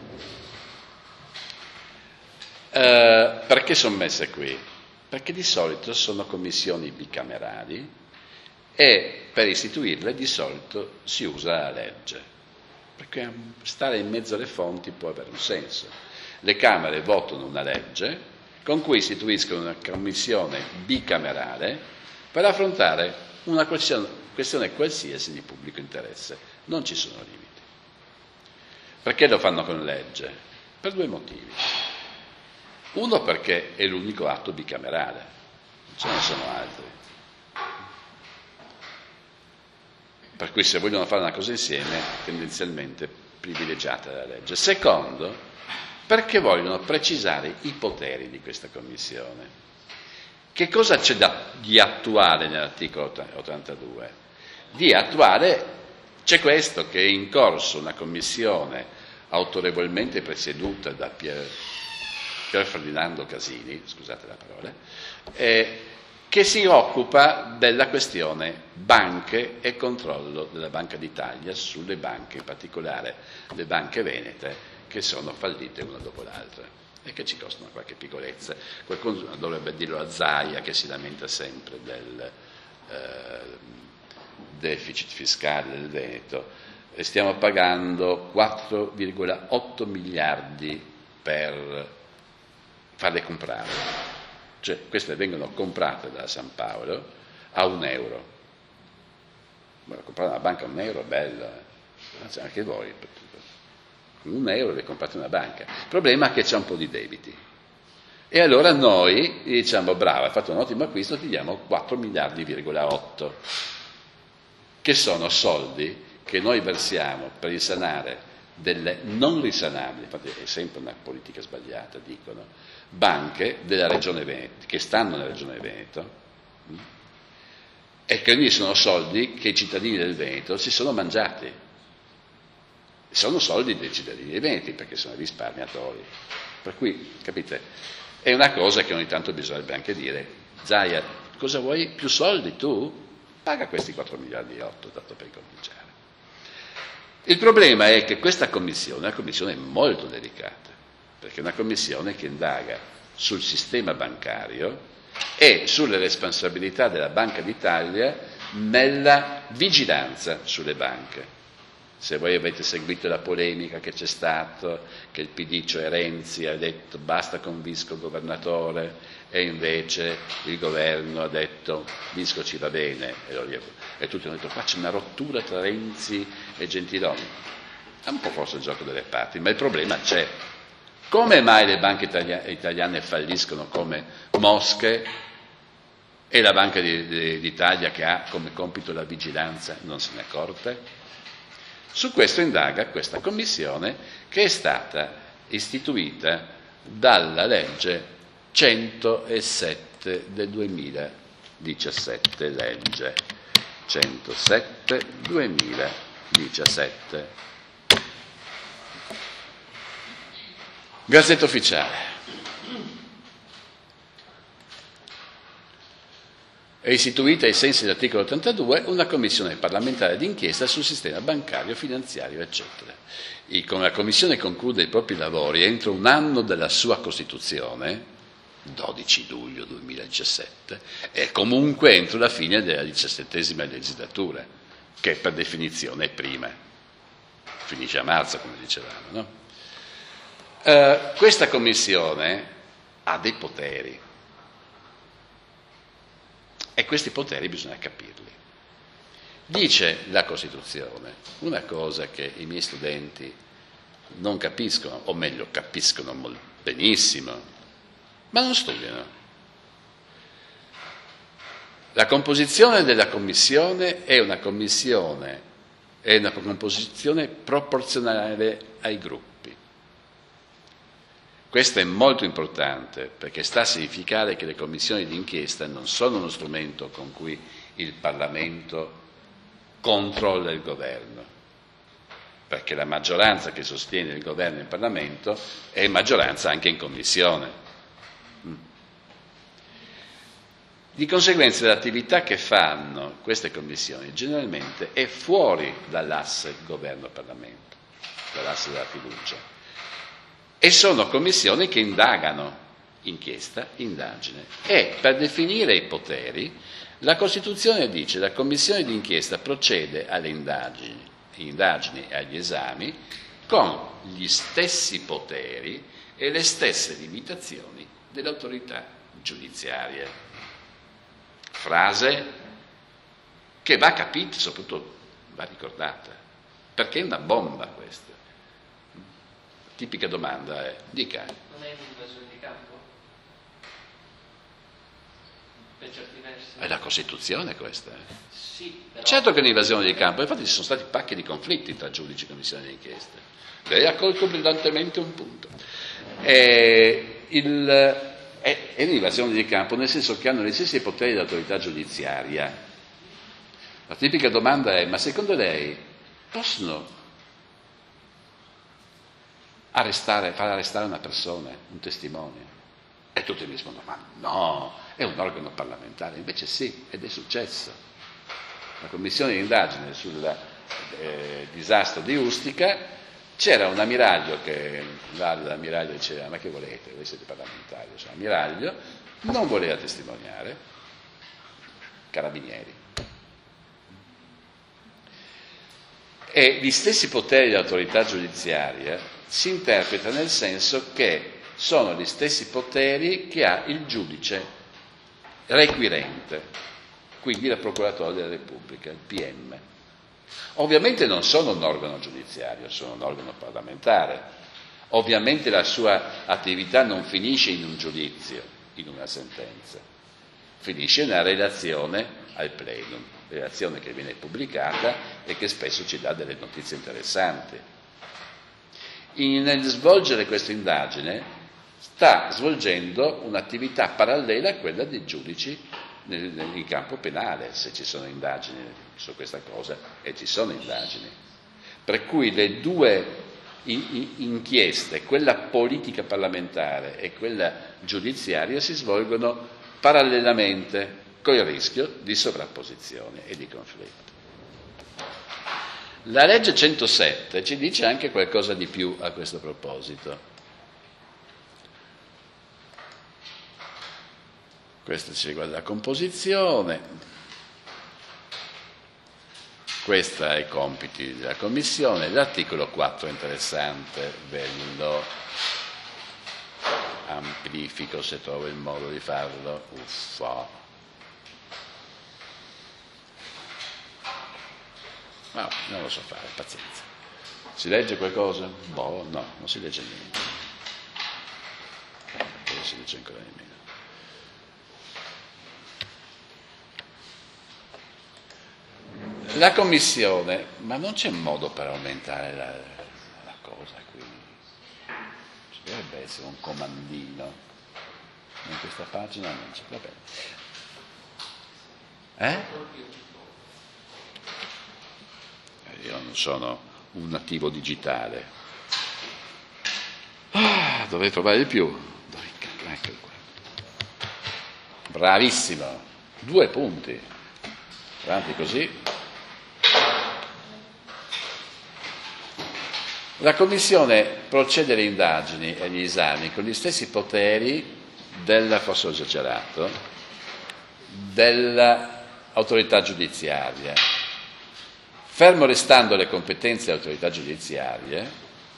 Perché sono messe qui? Perché di solito sono commissioni bicamerali e per istituirle di solito si usa la legge, perché stare in mezzo alle fonti può avere un senso. Le Camere votano una legge con cui istituiscono una commissione bicamerale per affrontare una questione qualsiasi di pubblico interesse. Non ci sono limiti. Perché lo fanno con legge? Per due motivi. Uno, perché è l'unico atto bicamerale, ce ne sono altri. Per cui se vogliono fare una cosa insieme, tendenzialmente privilegiata la legge. Secondo, perché vogliono precisare i poteri di questa commissione. Che cosa c'è di attuale nell'articolo 82? Di attuale c'è questo, che è in corso una commissione autorevolmente presieduta da Pier Ferdinando Casini, scusate la parola, che si occupa della questione banche e controllo della Banca d'Italia sulle banche, in particolare le banche venete, che sono fallite una dopo l'altra e che ci costano qualche piccolezza. Qualcuno dovrebbe dirlo a Zaia, che si lamenta sempre del deficit fiscale del Veneto, e stiamo pagando 4,8 miliardi per farle comprare, cioè queste vengono comprate da San Paolo a €1. Comprare una banca a €1 è bella, anche voi, con €1 le comprate una banca. Il problema è che c'è un po' di debiti e allora noi diciamo: bravo, hai fatto un ottimo acquisto, ti diamo 4,8 miliardi, che sono soldi che noi versiamo per risanare delle non risanabili, infatti è sempre una politica sbagliata, dicono, banche della Regione Veneto, che stanno nella Regione Veneto, e che quindi sono soldi che i cittadini del Veneto si sono mangiati. Sono soldi dei cittadini dei Veneti, perché sono risparmiatori. Per cui, capite, è una cosa che ogni tanto bisognerebbe anche dire: Zaia, cosa vuoi? Più soldi tu? Paga questi 4,8 miliardi, tanto per cominciare. Il problema è che questa commissione è una commissione molto delicata, perché è una commissione che indaga sul sistema bancario e sulle responsabilità della Banca d'Italia nella vigilanza sulle banche. Se voi avete seguito la polemica che c'è stato, che il PD, cioè Renzi, ha detto basta con Visco governatore, e invece il governo ha detto Visco ci va bene, e tutti hanno detto qua c'è una rottura tra Renzi e Gentiloni. È un po' forse il gioco delle parti, ma il problema c'è. Come mai le banche italiane falliscono come mosche e la Banca d'Italia, che ha come compito la vigilanza, non se ne è accorta? Su questo indaga questa commissione, che è stata istituita dalla legge 107 del 2017, legge 107/2017. Gazzetta Ufficiale. È istituita ai sensi dell'articolo 82 una commissione parlamentare d'inchiesta sul sistema bancario, finanziario, eccetera. La commissione conclude i propri lavori entro un anno dalla sua costituzione, 12 luglio 2017, e comunque entro la fine della XVII legislatura, che per definizione è prima, finisce a marzo, come dicevamo, no? Questa commissione ha dei poteri e questi poteri bisogna capirli. Dice la Costituzione una cosa che i miei studenti non capiscono, o meglio capiscono benissimo, ma non studiano. La composizione della commissione è una composizione proporzionale ai gruppi. Questo è molto importante perché sta a significare che le commissioni d'inchiesta non sono uno strumento con cui il Parlamento controlla il governo, perché la maggioranza che sostiene il governo in Parlamento è maggioranza anche in commissione. Di conseguenza l'attività che fanno queste commissioni generalmente è fuori dall'asse governo-Parlamento, dall'asse della fiducia. E sono commissioni che indagano, inchiesta, indagine. E per definire i poteri, la Costituzione dice che la commissione d'inchiesta procede alle indagini e agli esami con gli stessi poteri e le stesse limitazioni dell'autorità giudiziaria. Frase che va capita, soprattutto va ricordata, perché è una bomba questa. Tipica domanda è, dica. Non è un'invasione di campo? Per certi versi? È la Costituzione questa. Sì, però... Certo che è un'invasione di campo, infatti ci sono stati pacchi di conflitti tra giudici e commissioni di inchiesta. Lei ha colto brillantemente un punto. È un'invasione di campo nel senso che hanno gli stessi poteri dell'autorità giudiziaria. La tipica domanda è, ma secondo lei possono far arrestare una persona, un testimone? E tutti mi rispondono, ma no, è un organo parlamentare. Invece sì, ed è successo. La commissione di indagine sul disastro di Ustica, c'era un ammiraglio che l'ammiraglio diceva, ma che volete, voi siete parlamentari, cioè, l'ammiraglio non voleva testimoniare, carabinieri. E gli stessi poteri dell'autorità giudiziaria si interpreta nel senso che sono gli stessi poteri che ha il giudice requirente, quindi il procuratore della Repubblica, il PM. Ovviamente non sono un organo giudiziario, sono un organo parlamentare. Ovviamente la sua attività non finisce in un giudizio, in una sentenza, finisce in una relazione al plenum, relazione che viene pubblicata e che spesso ci dà delle notizie interessanti. Nel svolgere questa indagine sta svolgendo un'attività parallela a quella dei giudici in campo penale, se ci sono indagini su questa cosa, e ci sono indagini. Per cui le due inchieste, quella politica parlamentare e quella giudiziaria, si svolgono parallelamente, con il rischio di sovrapposizione e di conflitto. La legge 107 ci dice anche qualcosa di più a questo proposito. Questo ci riguarda la composizione, questo è i compiti della Commissione. L'articolo 4 è interessante, ve lo amplifico se trovo il modo di farlo. Uffa. No, non lo so fare, pazienza. Si legge qualcosa? Boh, no, non si legge niente. Non si legge ancora nemmeno. La commissione, ma non c'è modo per aumentare la cosa qui? Ci dovrebbe essere un comandino. In questa pagina non c'è, va bene. io non sono un nativo digitale. Dovrei trovare di più. Eccolo qua. Bravissimo, 2 punti. Avanti così. La Commissione procede alle indagini e agli esami con gli stessi poteri forse ho esagerato, dell'autorità giudiziaria. Fermo restando le competenze dell'autorità giudiziarie,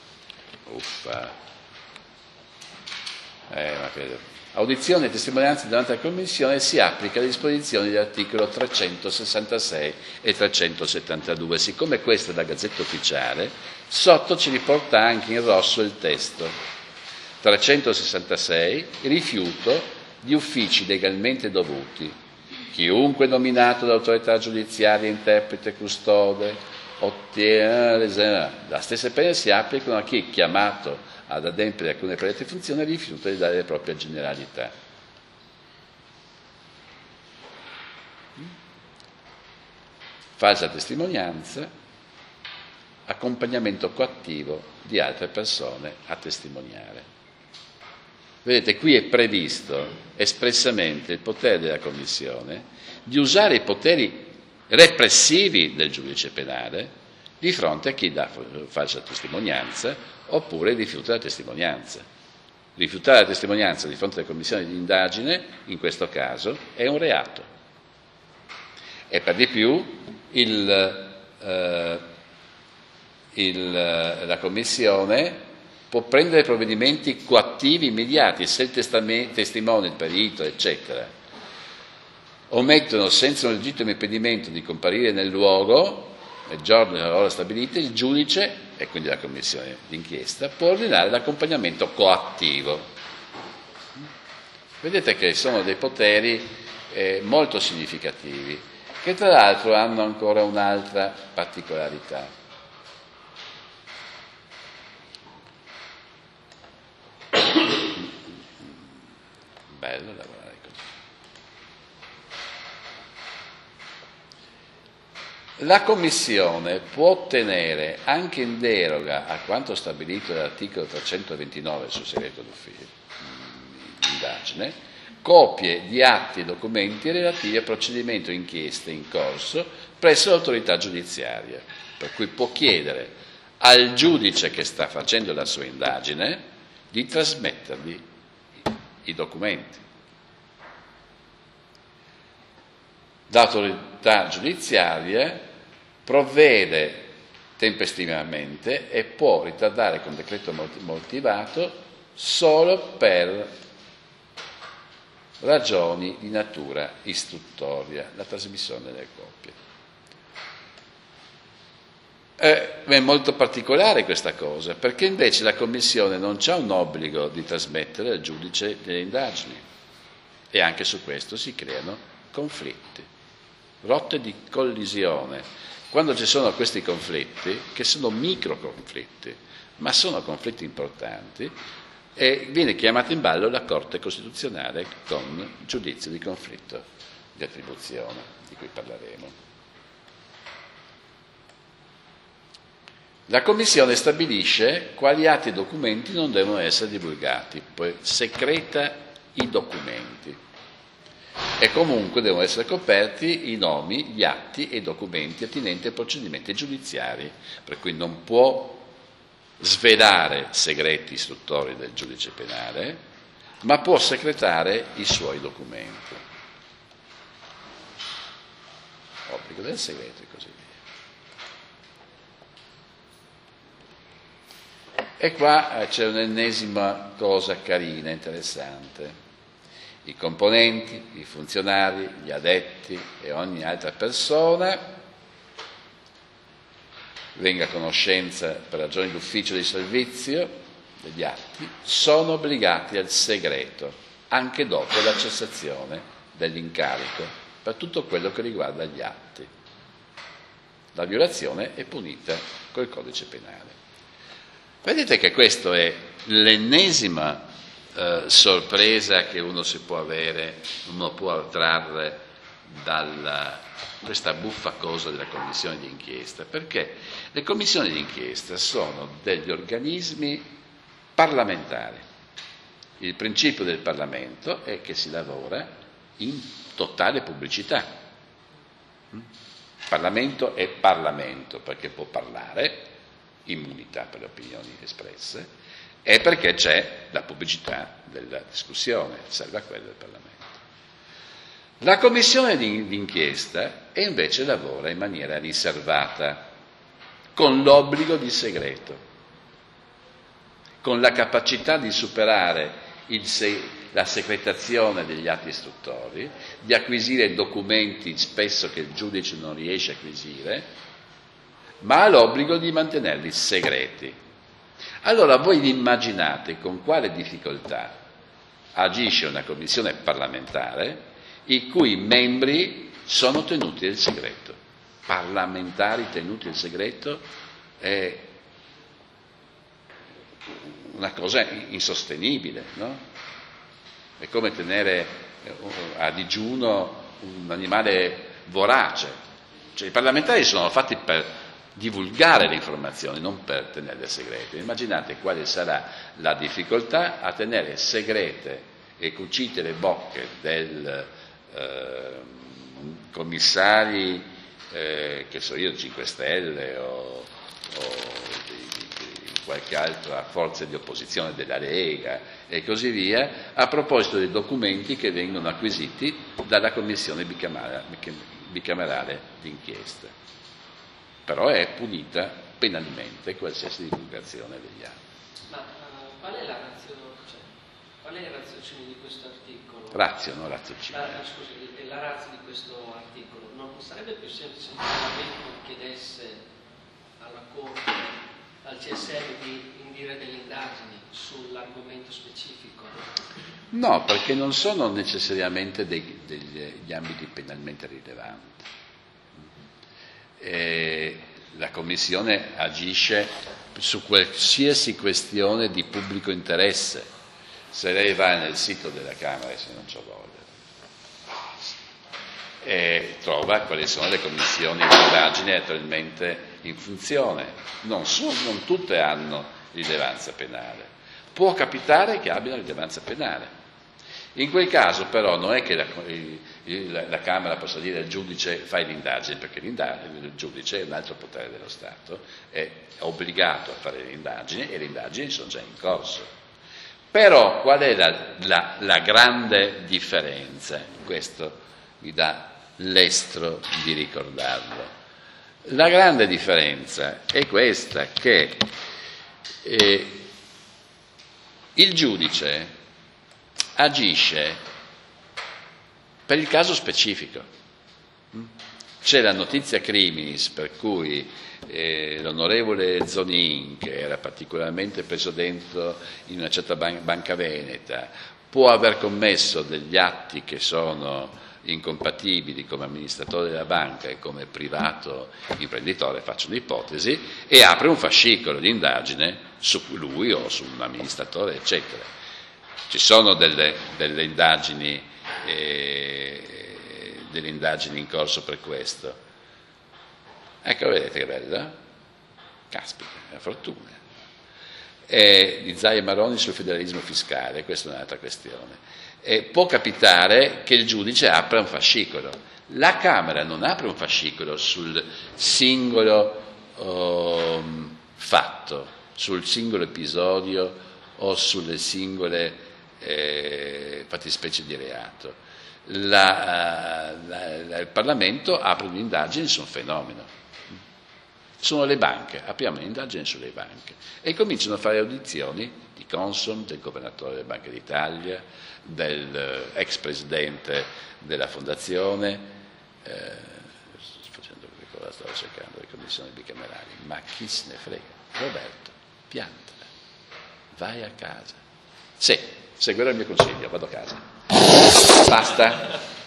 audizione e testimonianze davanti alla Commissione si applica alle disposizioni dell'articolo 366 e 372. Siccome questa è la Gazzetta Ufficiale, sotto ci riporta anche in rosso il testo. 366, rifiuto di uffici legalmente dovuti. Chiunque nominato dall'autorità giudiziaria, interprete, custode, ottiene la stessa pena si applicano a chi, chiamato ad adempiere alcune predette funzioni, rifiuta di dare le proprie generalità. Falsa testimonianza, accompagnamento coattivo di altre persone a testimoniare. Vedete, qui è previsto espressamente il potere della Commissione di usare i poteri repressivi del giudice penale di fronte a chi dà falsa testimonianza oppure rifiuta la testimonianza. Rifiutare la testimonianza di fronte alla Commissione di indagine, in questo caso, è un reato. E per di più la Commissione può prendere provvedimenti coattivi immediati se il testimone, il perito, eccetera, omettono senza un legittimo impedimento di comparire nel luogo, nel giorno e nell'ora stabilite, il giudice, e quindi la commissione d'inchiesta, può ordinare l'accompagnamento coattivo. Vedete che sono dei poteri molto significativi, che tra l'altro hanno ancora un'altra particolarità. Bello lavorare così. La Commissione può ottenere, anche in deroga a quanto stabilito dall'articolo 329 sul segreto d'indagine, copie di atti e documenti relativi a procedimento o inchieste in corso presso l'autorità giudiziaria, per cui può chiedere al giudice che sta facendo la sua indagine di trasmettergli i documenti. L'autorità giudiziaria provvede tempestivamente e può ritardare con decreto motivato solo per ragioni di natura istruttoria la trasmissione delle copie. È molto particolare questa cosa, perché invece la Commissione non c'ha un obbligo di trasmettere al giudice delle indagini e anche su questo si creano conflitti, rotte di collisione. Quando ci sono questi conflitti, che sono micro conflitti, ma sono conflitti importanti, e viene chiamata in ballo la Corte Costituzionale con giudizio di conflitto di attribuzione, di cui parleremo. La Commissione stabilisce quali atti e documenti non devono essere divulgati, poi segreta i documenti e comunque devono essere coperti i nomi, gli atti e i documenti attinenti ai procedimenti giudiziari, per cui non può svelare segreti istruttori del giudice penale, ma può secretare i suoi documenti. Obbligo del segreto e così via. E qua c'è un'ennesima cosa carina, interessante. I componenti, i funzionari, gli addetti e ogni altra persona venga a conoscenza per ragioni d'ufficio di servizio degli atti, sono obbligati al segreto, anche dopo la cessazione dell'incarico, per tutto quello che riguarda gli atti. La violazione è punita col codice penale. Vedete che questa è l'ennesima sorpresa che uno può trarre dalla questa buffa cosa della commissione d'inchiesta, perché le commissioni d'inchiesta sono degli organismi parlamentari. Il principio del Parlamento è che si lavora in totale pubblicità. Il Parlamento è Parlamento perché può parlare, immunità per le opinioni espresse, e perché c'è la pubblicità della discussione, serve a quello del Parlamento. La commissione d'inchiesta invece lavora in maniera riservata, con l'obbligo di segreto, con la capacità di superare la secretazione degli atti istruttori, di acquisire documenti spesso che il giudice non riesce a acquisire, ma ha l'obbligo di mantenerli segreti. Allora voi immaginate con quale difficoltà agisce una commissione parlamentare i cui membri sono tenuti nel segreto. Parlamentari tenuti nel segreto è una cosa insostenibile, no? È come tenere a digiuno un animale vorace. Cioè, i parlamentari sono fatti per divulgare le informazioni, non per tenerle segrete. Immaginate quale sarà la difficoltà a tenere segrete e cucite le bocche del commissari, che so io, 5 Stelle o di qualche altra forza di opposizione della Lega e così via, a proposito dei documenti che vengono acquisiti dalla commissione bicamerale d'inchiesta. Però è punita penalmente qualsiasi divulgazione degli atti. Ma qual è la raziocinio di questo articolo? Razio, no raziocinio. Scusi, la razio di questo articolo non sarebbe più semplice se il Parlamento chiedesse alla Corte, al CSM di indire delle indagini sull'argomento specifico? No, perché non sono necessariamente degli ambiti penalmente rilevanti. La Commissione agisce su qualsiasi questione di pubblico interesse. Se lei va nel sito della Camera, se non c'ho voglia, e trova quali sono le commissioni di indagine attualmente in funzione. Non tutte hanno rilevanza penale. Può capitare che abbiano rilevanza penale. In quel caso però non è che la Camera possa dire al giudice fai l'indagine, perché il giudice è un altro potere dello Stato, è obbligato a fare le indagini e le indagini sono già in corso. Però qual è la grande differenza? Questo mi dà l'estro di ricordarlo. La grande differenza è questa, che il giudice agisce per il caso specifico. C'è la notizia criminis per cui l'onorevole Zonin, che era particolarmente preso dentro in una certa banca veneta, può aver commesso degli atti che sono incompatibili come amministratore della banca e come privato imprenditore, faccio un'ipotesi, e apre un fascicolo di indagine su lui o su un amministratore, eccetera. Ci sono delle indagini in corso per questo. Ecco, vedete che bello? Caspita, è una fortuna. Di Zai e Maroni sul federalismo fiscale, questa è un'altra questione. Può capitare che il giudice apra un fascicolo. La Camera non apre un fascicolo sul singolo fatto, sul singolo episodio o sulle singole fattispecie di reato. Il Parlamento apre un'indagine su un fenomeno. Sono le banche, apriamo un'indagine sulle banche e cominciano a fare audizioni di Consob, del governatore della Banca d'Italia, dell'ex presidente della fondazione, facendo cosa stavo cercando, le commissioni bicamerali, ma chi se ne frega? Roberto, piantala, vai a casa. Sì, seguirò il mio consiglio, vado a casa. Basta.